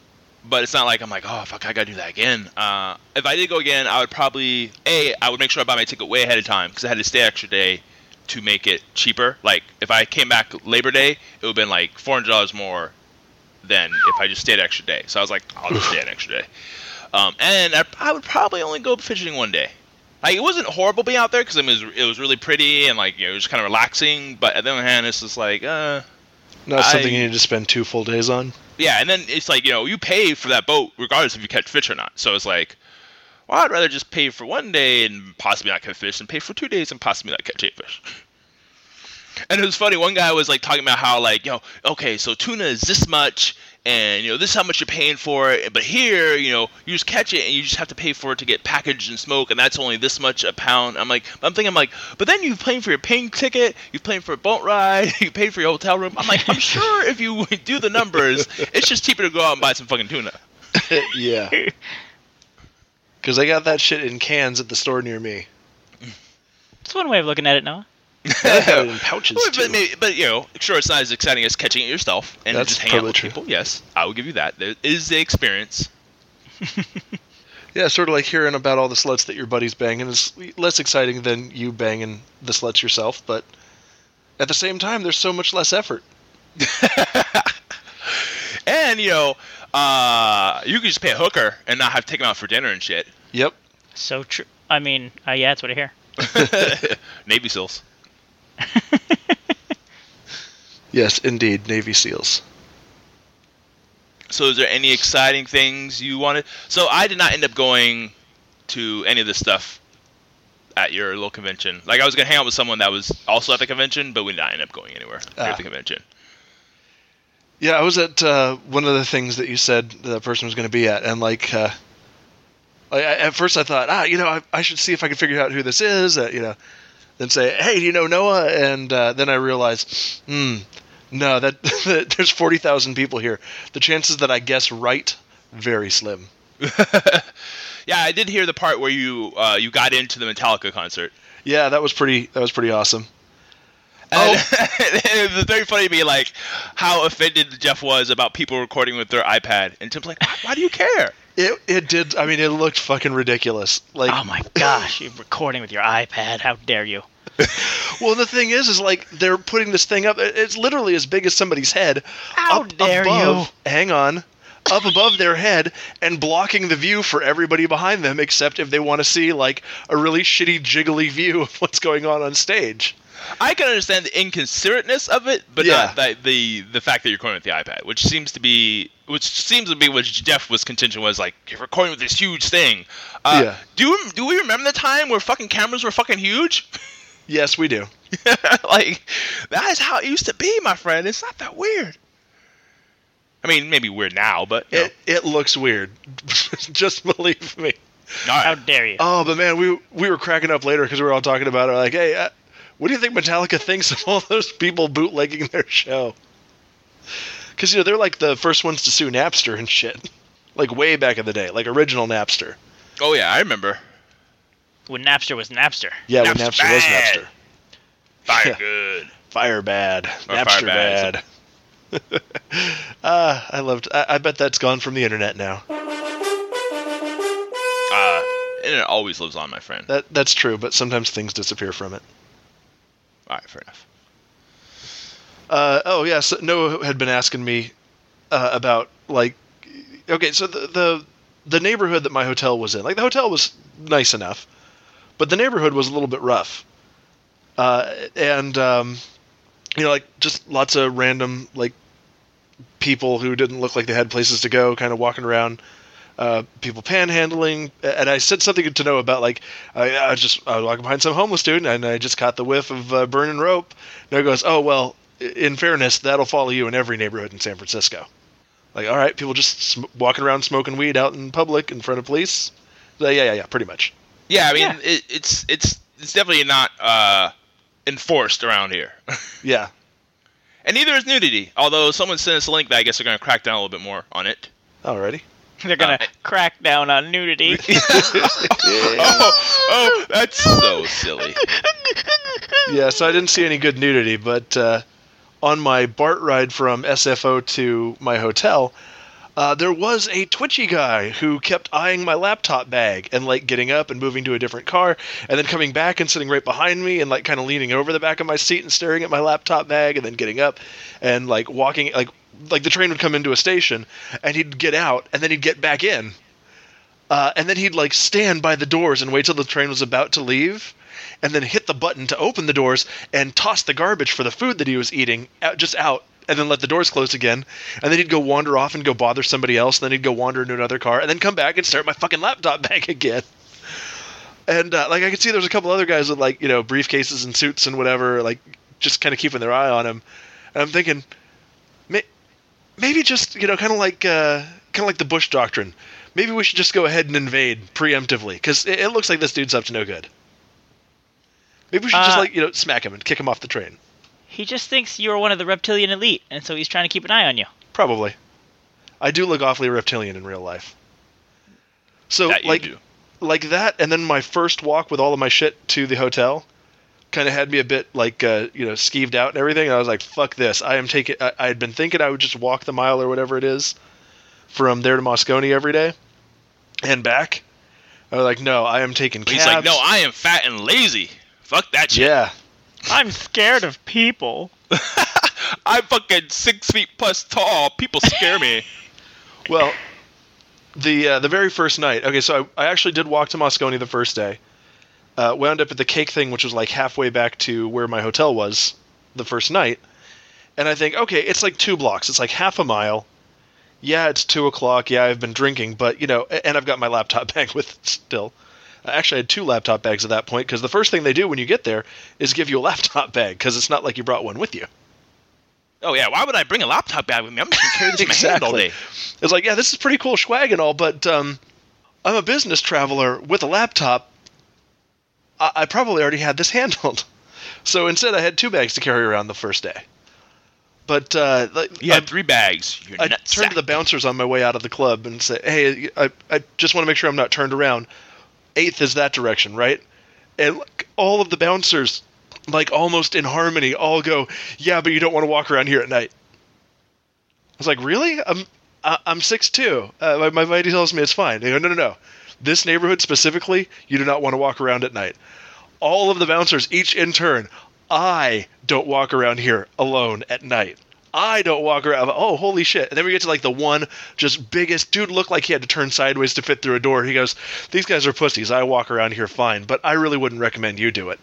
but it's not like I'm like, oh fuck, I gotta do that again. If I did go again, I would probably I would make sure I buy my ticket way ahead of time because I had to stay an extra day to make it cheaper. Like if I came back Labor Day, it would have been like $400 more than if I just stayed an extra day. So I was like, I'll just stay an extra day. And I would probably only go fishing one day. Like it wasn't horrible being out there because it was really pretty and like it was kind of relaxing. But on the other hand, it's just like not something you need to spend 2 full days on. Yeah, and then it's like you pay for that boat regardless if you catch fish or not. So it's like, well, I'd rather just pay for 1 day and possibly not catch fish than pay for 2 days and possibly not catch 8 fish. And it was funny. One guy was like talking about how like, okay, so tuna is this much, and this is how much you're paying for it. But here, you just catch it and you just have to pay for it to get packaged and smoked, and that's only this much a pound. I'm thinking, but then you've paid for your plane ticket, you've paid for a boat ride, you paid for your hotel room. I'm like, I'm sure if you do the numbers, it's just cheaper to go out and buy some fucking tuna. Yeah. Because I got that shit in cans at the store near me. It's one way of looking at it, Noah. I have it in pouches too. But sure, it's not as exciting as catching it yourself and That's just hanging out with true. people. Yes, I will give you that. There is the experience. Yeah, sort of like hearing about all the sluts that your buddy's banging is less exciting than you banging the sluts yourself, but at the same time, there's so much less effort. And you can just pay a hooker and not have to take them out for dinner and shit. Yep. So true. I mean, yeah, that's what I hear. Navy SEALs. Yes, indeed, Navy SEALs. So is there any exciting things you wanted? So I did not end up going to any of this stuff at your little convention. Like I was going to hang out with someone that was also at the convention, but we did not end up going anywhere at the convention. Yeah, I was at one of the things that you said that person was going to be at, and like, at first I thought, I should see if I can figure out who this is, then say, hey, do you know Noah? And then I realized, no, that there's 40,000 people here. The chances that I guess right, very slim. Yeah, I did hear the part where you got into the Metallica concert. Yeah, that was pretty awesome. And it was very funny to me, like, how offended Jeff was about people recording with their iPad. And Tim's like, why do you care? It did. I mean, it looked fucking ridiculous. Like, oh my gosh, you're recording with your iPad. How dare you? Well, the thing is like they're putting this thing up. It's literally as big as somebody's head. How dare above, you? Hang on. Up above their head and blocking the view for everybody behind them, except if they want to see like a really shitty, jiggly view of what's going on stage. I can understand the inconsiderateness of it, but not the fact that you're recording with the iPad, which seems to be what Jeff was contention was like you're recording with this huge thing. Do we remember the time where fucking cameras were fucking huge? Yes, we do. Like that is how it used to be, my friend. It's not that weird. I mean, maybe weird now, but it looks weird. Just believe me. All right. How dare you? Oh, but man, we were cracking up later because we were all talking about it. Like, hey, what do you think Metallica thinks of all those people bootlegging their show? Because they're like the first ones to sue Napster and shit, like way back in the day, like original Napster. Oh yeah, I remember. When Napster was Napster. Yeah, when Napster was Napster. Fire good. Fire bad. Or Napster fire bad. I bet that's gone from the internet now. Internet always lives on, my friend. That's true, but sometimes things disappear from it. All right, fair enough. So Noah had been asking me about like, okay, so the neighborhood that my hotel was in, like the hotel was nice enough, but the neighborhood was a little bit rough, and like just lots of random like people who didn't look like they had places to go, kind of walking around. People panhandling, and I said something to know about like I was walking behind some homeless dude, and I just caught the whiff of burning rope. And he goes, "Oh well, in fairness, that'll follow you in every neighborhood in San Francisco." Like, all right, people just walking around smoking weed out in public in front of police. Yeah, pretty much. Yeah, I mean, it's definitely not enforced around here. Yeah, and neither is nudity. Although someone sent us a link that I guess they're going to crack down a little bit more on it. Alrighty. They're going to crack down on nudity. Oh, that's so silly. Yeah, so I didn't see any good nudity, but on my BART ride from SFO to my hotel, There was a twitchy guy who kept eyeing my laptop bag and like getting up and moving to a different car and then coming back and sitting right behind me and like kind of leaning over the back of my seat and staring at my laptop bag and then getting up and like walking like the train would come into a station and he'd get out and then he'd get back in. And then he'd like stand by the doors and wait till the train was about to leave and then hit the button to open the doors and toss the garbage for the food that he was eating out and then let the doors close again. And then he'd go wander off and go bother somebody else. And then he'd go wander into another car and then come back and stare at my fucking laptop bag again. And like I could see there was a couple other guys with like, you know, briefcases and suits and whatever, like just kind of keeping their eye on him. And I'm thinking, maybe just, you know, kind of like the Bush doctrine. Maybe we should just go ahead and invade preemptively, because it looks like this dude's up to no good. Maybe we should just, like, you know, smack him and kick him off the train. He just thinks you're one of the reptilian elite, and so he's trying to keep an eye on you. Probably. I do look awfully reptilian in real life. So, like that, and then my first walk with all of my shit to the hotel kind of had me a bit, like, you know, skeeved out and everything. And I was like, fuck this. I had been thinking I would just walk the mile or whatever it is from there to Moscone every day. And back. I was like, no, I am taking cabs. He's like, no, I am fat and lazy. Fuck that shit. Yeah. I'm scared of people. I'm fucking 6 feet plus tall. People scare me. Well, the very first night. Okay, so I actually did walk to Moscone the first day. Wound up at the cake thing, which was like halfway back to where my hotel was the first night. And I think, okay, it's like 2 blocks. It's like half a mile. Yeah, it's 2 o'clock. Yeah, I've been drinking, but, you know, and I've got my laptop bag with still. I actually had 2 laptop bags at that point, because the first thing they do when you get there is give you a laptop bag, because it's not like you brought one with you. Oh, yeah, why would I bring a laptop bag with me? I'm just going to carry this in my hand all day. It's like, yeah, this is pretty cool swag and all, but I'm a business traveler with a laptop. I probably already had this handled. So instead, I had 2 bags to carry around the first day. But you had 3 bags. I turned to the bouncers on my way out of the club and said, hey, I just want to make sure I'm not turned around. 8th is that direction, right? And all of the bouncers, like almost in harmony, all go, yeah, but you don't want to walk around here at night. I was like, really? I'm 6'2". My buddy tells me it's fine. They go, no. This neighborhood specifically, you do not want to walk around at night. All of the bouncers, each in turn, I don't walk around here alone at night. I don't walk around. Oh, holy shit. And then we get to like the one just biggest dude looked like he had to turn sideways to fit through a door. He goes, these guys are pussies. I walk around here fine, but I really wouldn't recommend you do it.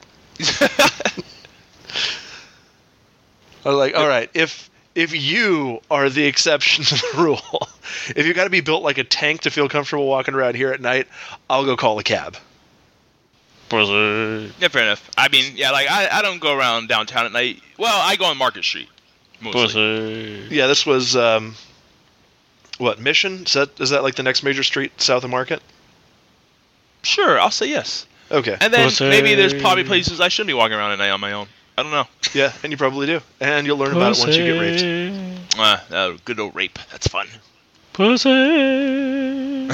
I was like, all right, if you are the exception to the rule, if you got to be built like a tank to feel comfortable walking around here at night, I'll go call a cab. Yeah, fair enough. I mean, yeah, like I don't go around downtown at night. Well, I go on Market Street mostly. Yeah, this was what, Mission? Is that like the next major street south of Market? Sure, I'll say yes. Okay. And then maybe there's probably places I shouldn't be walking around at night on my own. I don't know. Yeah, and you probably do. And you'll learn about it once you get raped. Good old rape. That's fun. Pussy.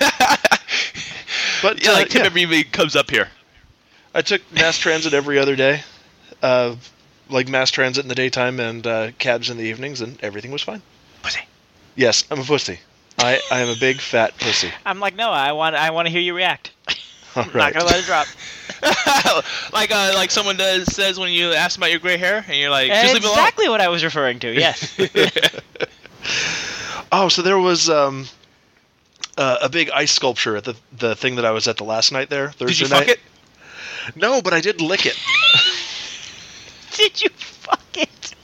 But yeah, like Tim every comes up here. I took mass transit every other day. Like mass transit in the daytime and cabs in the evenings, and everything was fine. Pussy. Yes, I'm a pussy. I am a big fat pussy. I'm like Noah. I want to hear you react. All I'm not gonna let it drop. like someone says when you ask about your gray hair, and you're like, just leave it alone. Exactly what I was referring to. Yes. Oh, so there was a big ice sculpture at the thing that I was at the last night there. Thursday Did you night. fuck it? No, but I did lick it. Did you fuck it?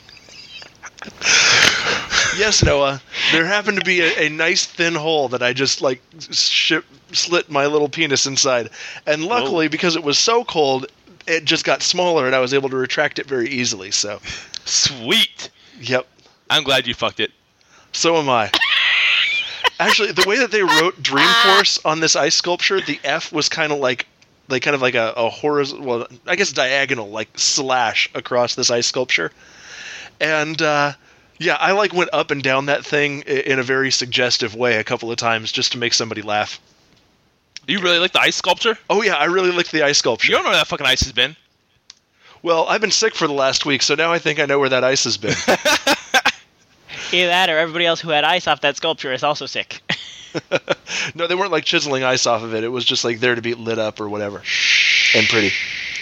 Yes, Noah. There happened to be a nice thin hole that I just like slit my little penis inside, and luckily because it was so cold, it just got smaller, and I was able to retract it very easily. So, sweet. Yep. I'm glad you fucked it. So am I. Actually, the way that they wrote Dreamforce on this ice sculpture, the F was kind of like a horizontal, well, I guess diagonal, like slash across this ice sculpture. And, yeah, I like went up and down that thing in a very suggestive way a couple of times just to make somebody laugh. You really like the ice sculpture? Oh, yeah, I really like the ice sculpture. You don't know where that fucking ice has been. Well, I've been sick for the last week, so now I think I know where that ice has been. Either that or everybody else who had ice off that sculpture is also sick. No, they weren't like chiseling ice off of it. It was just like there to be lit up or whatever. And pretty.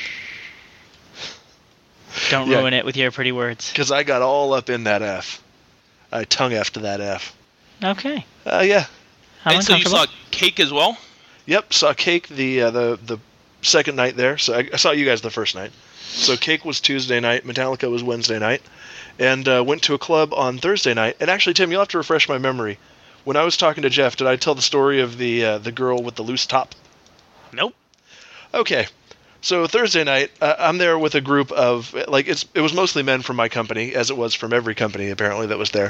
Don't ruin it with your pretty words. Because I got all up in that F. I tongue F'd that F. Okay. Yeah. And so you saw Cake as well? Yep, saw Cake the second night there. So I saw you guys the first night. So Cake was Tuesday night, Metallica was Wednesday night, and went to a club on Thursday night. And actually, Tim, you'll have to refresh my memory. When I was talking to Jeff, did I tell the story of the girl with the loose top? Nope. Okay. So Thursday night, I'm there with a group of, like, it was mostly men from my company, as it was from every company, apparently, that was there.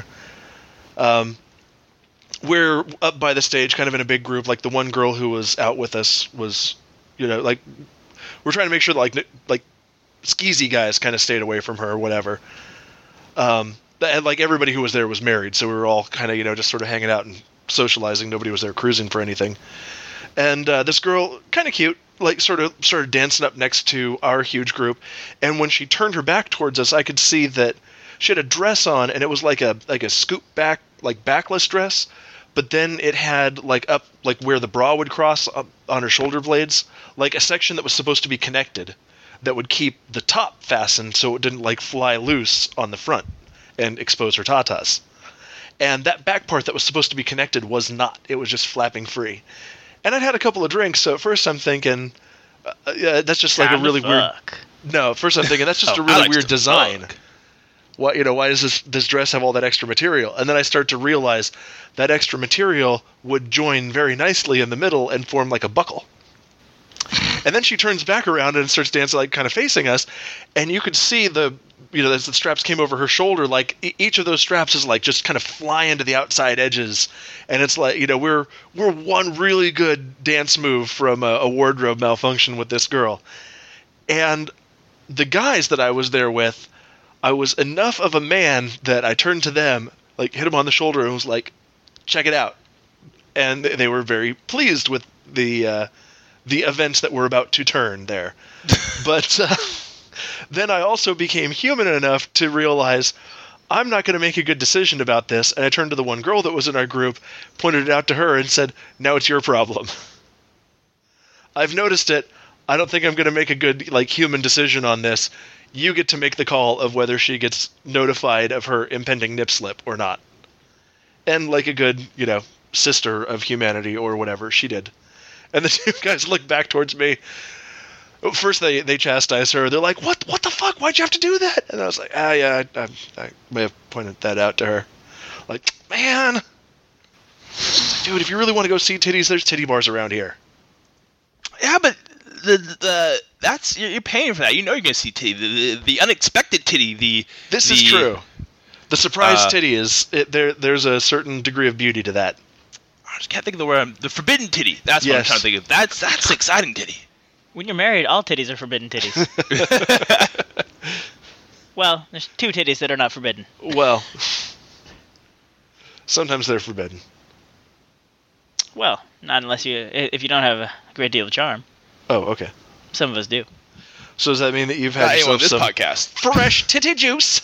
We're up by the stage, kind of in a big group. Like, the one girl who was out with us was, like, we're trying to make sure that, like skeezy guys kind of stayed away from her or whatever. And, like, everybody who was there was married, so we were all kind of, just sort of hanging out and socializing. Nobody was there cruising for anything. And this girl, kind of cute, like, sort of started dancing up next to our huge group. And when she turned her back towards us, I could see that she had a dress on, and it was like a scoop back, like, backless dress. But then it had, like, up, like, where the bra would cross up on her shoulder blades, like a section that was supposed to be connected that would keep the top fastened so it didn't, like, fly loose on the front and expose her tatas. And that back part that was supposed to be connected was not. It was just flapping free. And I'd had a couple of drinks, so at first I'm thinking, that's just like a really weird... No, first I'm thinking, that's just a really weird design. Why does this dress have all that extra material? And then I start to realize that extra material would join very nicely in the middle and form like a buckle. And then she turns back around and starts dancing, like, kind of facing us, and you could see as the straps came over her shoulder, like, each of those straps is, like, just kind of flying to the outside edges, and it's like, we're one really good dance move from a wardrobe malfunction with this girl. And the guys that I was there with, I was enough of a man that I turned to them, like, hit them on the shoulder and was like, check it out. And they were very pleased with the events that were about to turn there. But then I also became human enough to realize I'm not going to make a good decision about this. And I turned to the one girl that was in our group, pointed it out to her, and said, now it's your problem. I've noticed it. I don't think I'm going to make a good, like, human decision on this. You get to make the call of whether she gets notified of her impending nip slip or not. And like a good, sister of humanity or whatever, she did. And the two guys looked back towards me. First, they chastised her. They're like, what the fuck? Why'd you have to do that? And I was like, yeah, I may have pointed that out to her. Like, man. Dude, if you really want to go see titties, there's titty bars around here. Yeah, but that's you're paying for that. You're gonna see titty, the unexpected titty. This is true. The surprise titty is there's a certain degree of beauty to that. I just can't think of the word. The forbidden titty. That's what I'm trying to think of. That's exciting titty. When you're married, all titties are forbidden titties. Well, there's two titties that are not forbidden. Well, sometimes they're forbidden. Well, not if you don't have a great deal of charm. Oh, okay. Some of us do. So does that mean that you've had yourself this some podcast fresh titty juice?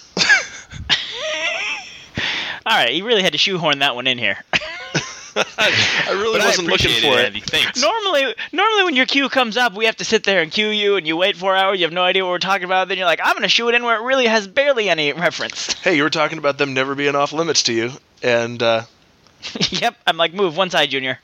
All right, you really had to shoehorn that one in here. I really wasn't looking for it. Andy, thanks. Normally when your cue comes up, we have to sit there and cue you, and you wait 4 hours. You have no idea what we're talking about. Then you're like, I'm going to shoe it in where it really has barely any reference. Hey, you were talking about them never being off limits to you, and Yep, I'm like, move one side, Junior.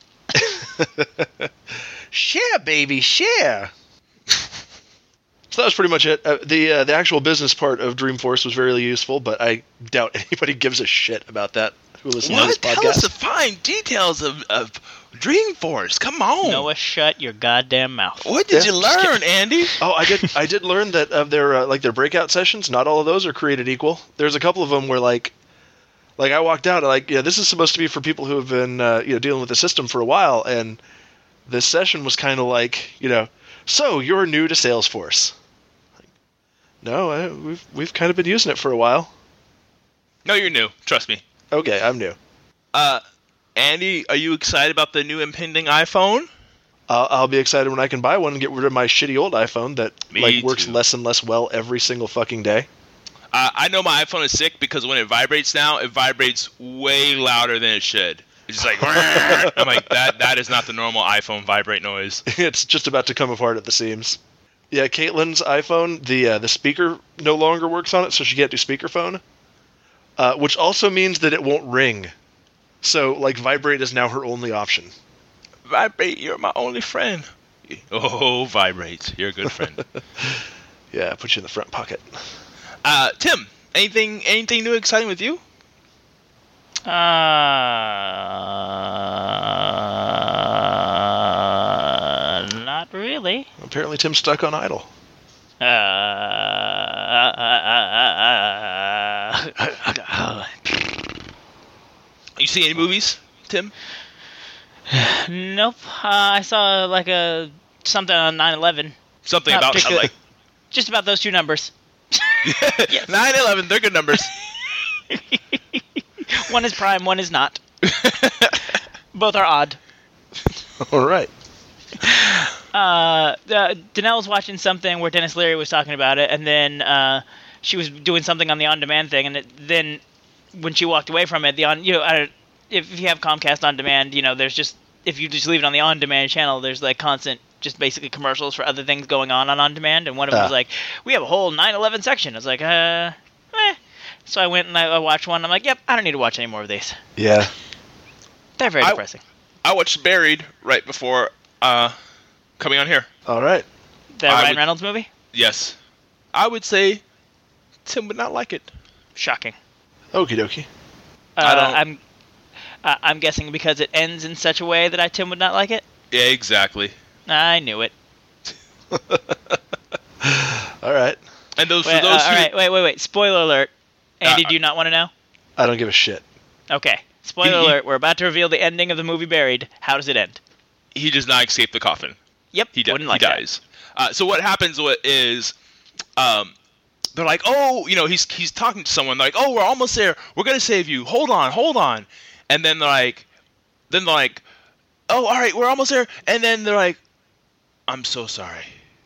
Share, baby, share. So that was pretty much it. The actual business part of Dreamforce was very useful, but I doubt anybody gives a shit about that who listens to this podcast. Tell us the fine details of Dreamforce. Come on. Noah, shut your goddamn mouth. What did you learn, Andy? Oh, I did learn that of their their breakout sessions, not all of those are created equal. There's a couple of them where like I walked out and this is supposed to be for people who have been dealing with the system for a while, and this session was kind of like, so you're new to Salesforce. No, we've kind of been using it for a while. No, you're new. Trust me. Okay, I'm new. Andy, are you excited about the new impending iPhone? I'll be excited when I can buy one and get rid of my shitty old iPhone that Me works too. less and less well every single fucking day. I know my iPhone is sick because when it vibrates now, it vibrates way louder than it should. It's just like, I'm like, that is not the normal iPhone vibrate noise. It's just about to come apart at the seams. Yeah, Caitlin's iPhone, the speaker no longer works on it, so she can't do speakerphone. Which also means that it won't ring. So, like, vibrate is now her only option. Vibrate, you're my only friend. Oh, vibrate, you're a good friend. Yeah, put you in the front pocket. Tim, anything new exciting with you? Not really. Apparently Tim's stuck on Idle. You see any movies, Tim? Nope. I saw like something on 9/11. Something about like just about those two numbers. Yes. 9/11, they're good numbers. One is prime, one is not. Both are odd. All right. Danelle was watching something where Dennis Leary was talking about it, and then she was doing something on the on-demand thing, and then when she walked away from it, if you have Comcast on demand, there's just, if you just leave it on the on-demand channel, there's like constant, just basically commercials for other things going on demand, and one of them was like, we have a whole 9/11 section. I was like, So I went and I watched one. I'm like, yep, I don't need to watch any more of these. Yeah. They're very depressing. I watched Buried right before coming on here. All right. The Ryan Reynolds movie? Yes. I would say Tim would not like it. Shocking. Okie dokie. I'm guessing because it ends in such a way that Tim would not like it? Yeah, exactly. I knew it. All right. And those wait, all right, wait. Spoiler alert. Andy, do you not want to know? I don't give a shit. Okay. Spoiler alert. We're about to reveal the ending of the movie Buried. How does it end? He does not escape the coffin. Yep. He dies. So what happens is, they're like, oh, he's talking to someone. They're like, oh, we're almost there. We're gonna save you. Hold on. And then they're like, oh, all right, we're almost there. And then they're like, I'm so sorry.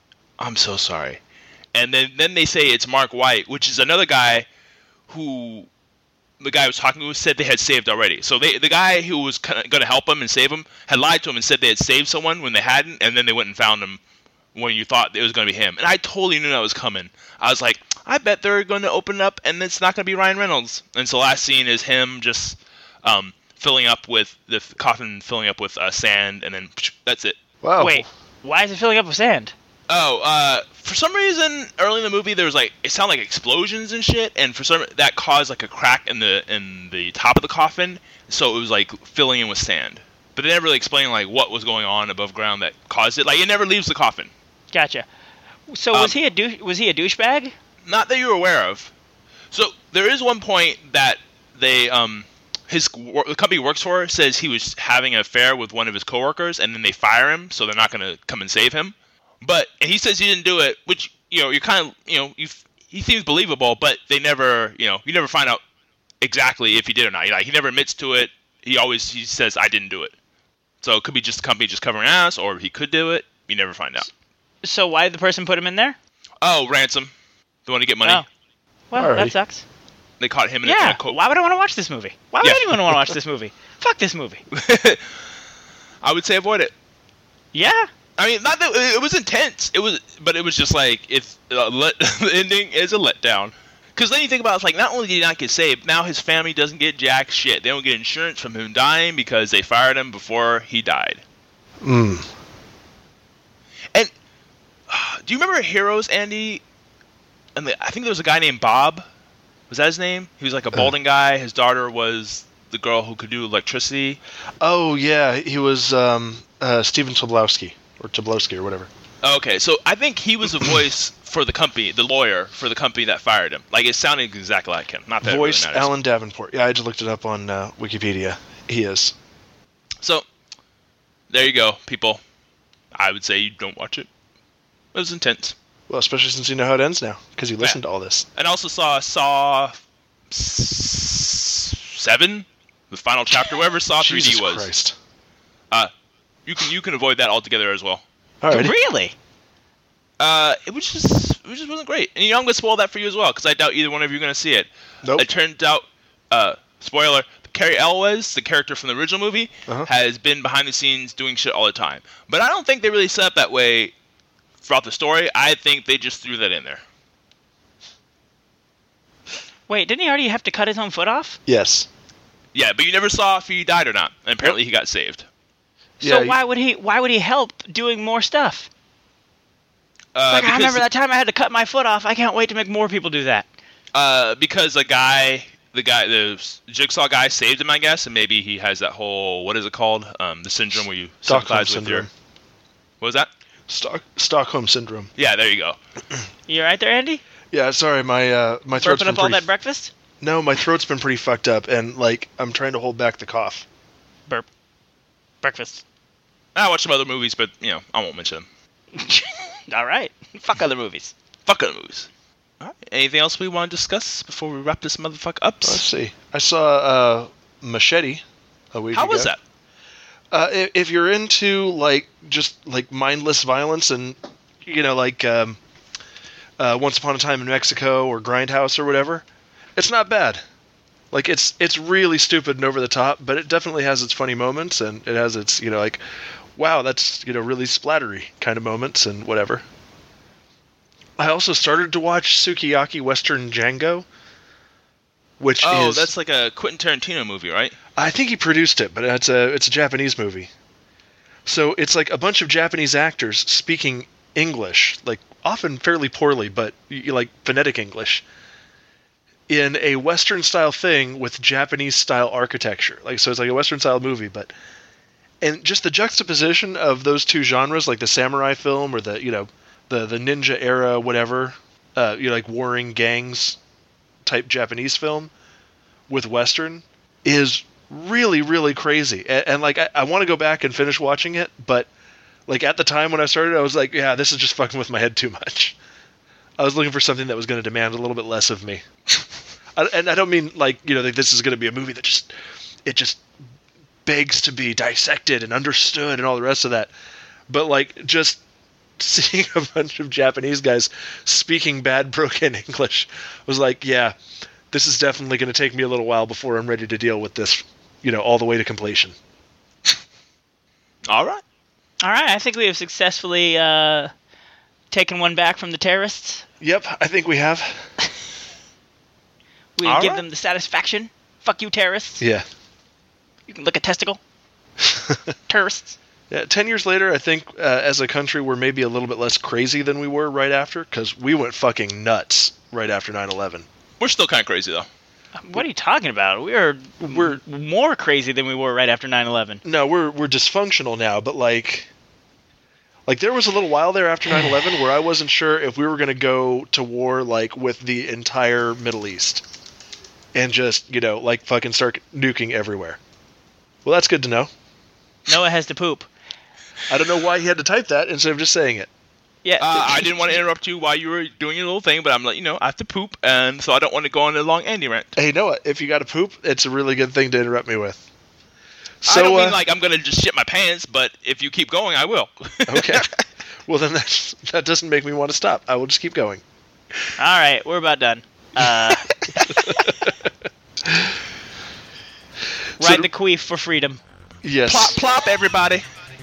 And then they say it's Mark White, which is another guy who the guy was talking to said they had saved already. So the guy who was going to help him and save him had lied to him and said they had saved someone when they hadn't, and then they went and found him when you thought it was going to be him. And I totally knew that was coming. I was like, I bet they're going to open up and it's not going to be Ryan Reynolds. And so last scene is him just filling up with the coffin, filling up with sand, and then that's it. Wow. Wait, why is it filling up with sand? Oh, for some reason, early in the movie, there was it sounded like explosions and shit, and for some that caused like a crack in the top of the coffin, so it was like filling in with sand. But they never really explained what was going on above ground that caused it. It never leaves the coffin. Gotcha. So was he a douchebag? Not that you were aware of. So there is one point that they the company he works for says he was having an affair with one of his coworkers, and then they fire him, so they're not going to come and save him. And he says he didn't do it, which, you're kind of, he seems believable, but they never, you never find out exactly if he did or not. He never admits to it. He says, I didn't do it. So it could be just the company just covering ass, or he could do it. You never find out. So why did the person put him in there? Oh, ransom. They want to get money. Oh. Well, Alrighty. that sucks. They caught him in a coat. Why would I want to watch this movie? Why would anyone want to watch this movie? Fuck this movie. I would say avoid it. Yeah. I mean, not that it was intense. It was just the ending is a letdown. Because then you think about not only did he not get saved, now his family doesn't get jack shit. They don't get insurance from him dying because they fired him before he died. And do you remember Heroes, Andy? And I think there was a guy named Bob. Was that his name? He was like a balding guy. His daughter was the girl who could do electricity. Oh yeah, he was Steven Tobolowsky. Or Tobolowsky or whatever. Okay, so I think he was the voice for the company, the lawyer for the company that fired him. It sounded exactly like him. Not that voice it really Alan Davenport. Yeah, I just looked it up on Wikipedia. He is. So, there you go, people. I would say you don't watch it. It was intense. Well, especially since you know how it ends now, because you listened to all this. And also Saw 7, the final chapter, whatever Saw 3D Jesus was. Christ. You can avoid that altogether as well. Alrighty. Really? It was just just wasn't great. And I'm gonna spoil that for you as well, because I doubt either one of you are gonna see it. Nope. It turned out, spoiler, Carrie Elwes, the character from the original movie, has been behind the scenes doing shit all the time. But I don't think they really set up that way throughout the story. I think they just threw that in there. Wait, didn't he already have to cut his own foot off? Yes. Yeah, but you never saw if he died or not. And apparently he got saved. So why would he help doing more stuff? I remember that time I had to cut my foot off. I can't wait to make more people do that. Because the Jigsaw guy saved him, I guess, and maybe he has that whole, what is it called? The syndrome where you sympathize with your... What was that? Stockholm syndrome. Yeah, there you go. You all right there, Andy? Yeah, sorry, my throat's been up all that breakfast? No, my throat's been pretty fucked up, and I'm trying to hold back the cough. Burp. Breakfast. I watched some other movies, but I won't mention them. All right. Fuck other movies. Fuck other movies. All right. Anything else we want to discuss before we wrap this motherfucker up? Let's see. I saw Machete a week ago. How was that? If you're into just mindless violence and Once Upon a Time in Mexico or Grindhouse or whatever, it's not bad. It's really stupid and over the top, but it definitely has its funny moments, and it has its wow, that's really splattery kind of moments and whatever. I also started to watch Sukiyaki Western Django, which is... that's like a Quentin Tarantino movie, right? I think he produced it, but it's a Japanese movie. So it's like a bunch of Japanese actors speaking English, often fairly poorly, but phonetic English, in a Western-style thing with Japanese-style architecture. So it's like a Western-style movie, and just the juxtaposition of those two genres, like the samurai film or the ninja era, whatever, warring gangs type Japanese film with Western, is really, really crazy. And I want to go back and finish watching it, but at the time when I started, I was like, yeah, this is just fucking with my head too much. I was looking for something that was going to demand a little bit less of me. And I don't mean this is going to be a movie that just begs to be dissected and understood and all the rest of that. But just seeing a bunch of Japanese guys speaking bad broken English was yeah, this is definitely going to take me a little while before I'm ready to deal with this, all the way to completion. All right. I think we have successfully taken one back from the terrorists. Yep, I think we have. We give them the satisfaction. Fuck you, terrorists. Yeah. You can lick a testicle. Terrorists. Yeah, 10 years later, I think as a country we're maybe a little bit less crazy than we were right after, because we went fucking nuts right after 9/11. We're still kind of crazy, though. What are you talking about? We're more crazy than we were right after 9/11. No, we're dysfunctional now, but there was a little while there after 9/11 where I wasn't sure if we were going to go to war with the entire Middle East and just, fucking start nuking everywhere. Well, that's good to know. Noah has to poop. I don't know why he had to type that instead of just saying it. Yeah. I didn't want to interrupt you while you were doing your little thing, but I'm I have to poop, and so I don't want to go on a long Andy rant. Hey, Noah, if you got to poop, it's a really good thing to interrupt me with. So, I don't mean I'm going to just shit my pants, but if you keep going, I will. Okay. Well, then that doesn't make me want to stop. I will just keep going. All right, we're about done. Ride the queef for freedom. Yes. Plop, plop, everybody.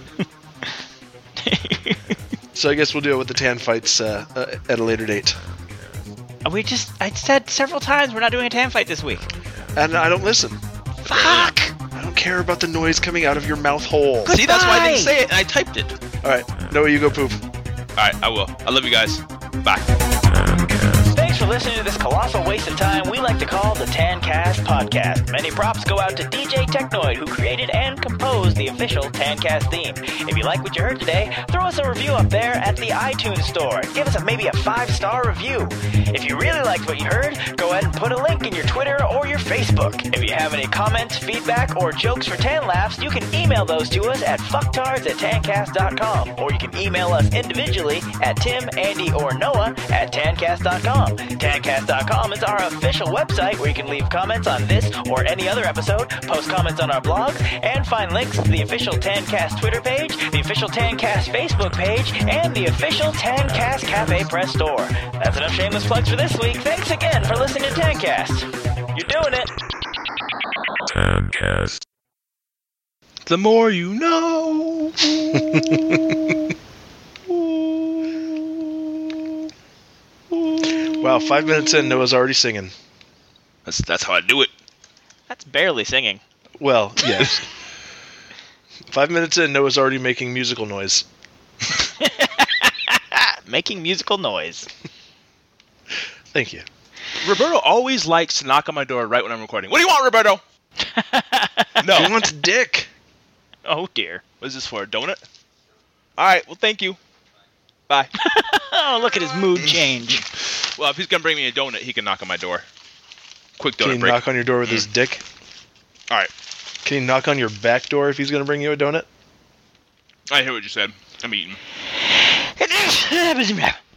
So I guess we'll do it with the tan fights at a later date. I said several times we're not doing a tan fight this week. And I don't listen. Fuck! I don't care about the noise coming out of your mouth hole. Goodbye. See, that's why I didn't say it, and I typed it. All right. Noah, you go poop. All right, I will. I love you guys. Bye. Thanks for listening to this colossal waste of time we like to call the Tancast Podcast. Many props go out to DJ Technoid, who created and composed the official Tancast theme. If you like what you heard today, throw us a review up there at the iTunes store. Give us maybe a 5-star review. If you really like liked what you heard, go ahead and put a link in your Twitter or your Facebook. If you have any comments, feedback, or jokes for Tan Laughs, you can email those to us at fucktards@tancast.com, or you can email us individually at Tim, Andy, or Noah at tancast.com. Tancast.com is our official website where you can leave comments on this or any other episode, post comments on our blogs, and find links to the official Tancast Twitter page, the official Tancast Facebook page, and the official Tancast Cafe Press store. That's enough shameless plugs for this week. Thanks again for listening to Tancast. You're doing it. Tancast. The more you know. Wow, 5 minutes in, Noah's already singing. That's how I do it. That's barely singing. Well, yes. 5 minutes in, Noah's already making musical noise. Making musical noise. Thank you. Roberto always likes to knock on my door right when I'm recording. What do you want, Roberto? No. He wants dick. Oh, dear. What is this for, a donut? All right, well, thank you. Bye. Oh, look at his mood change. Well, if he's going to bring me a donut, he can knock on my door. Quick donut Can he break. knock on your door with his dick? All right. Can he knock on your back door if he's going to bring you a donut? I hear what you said. I'm eating.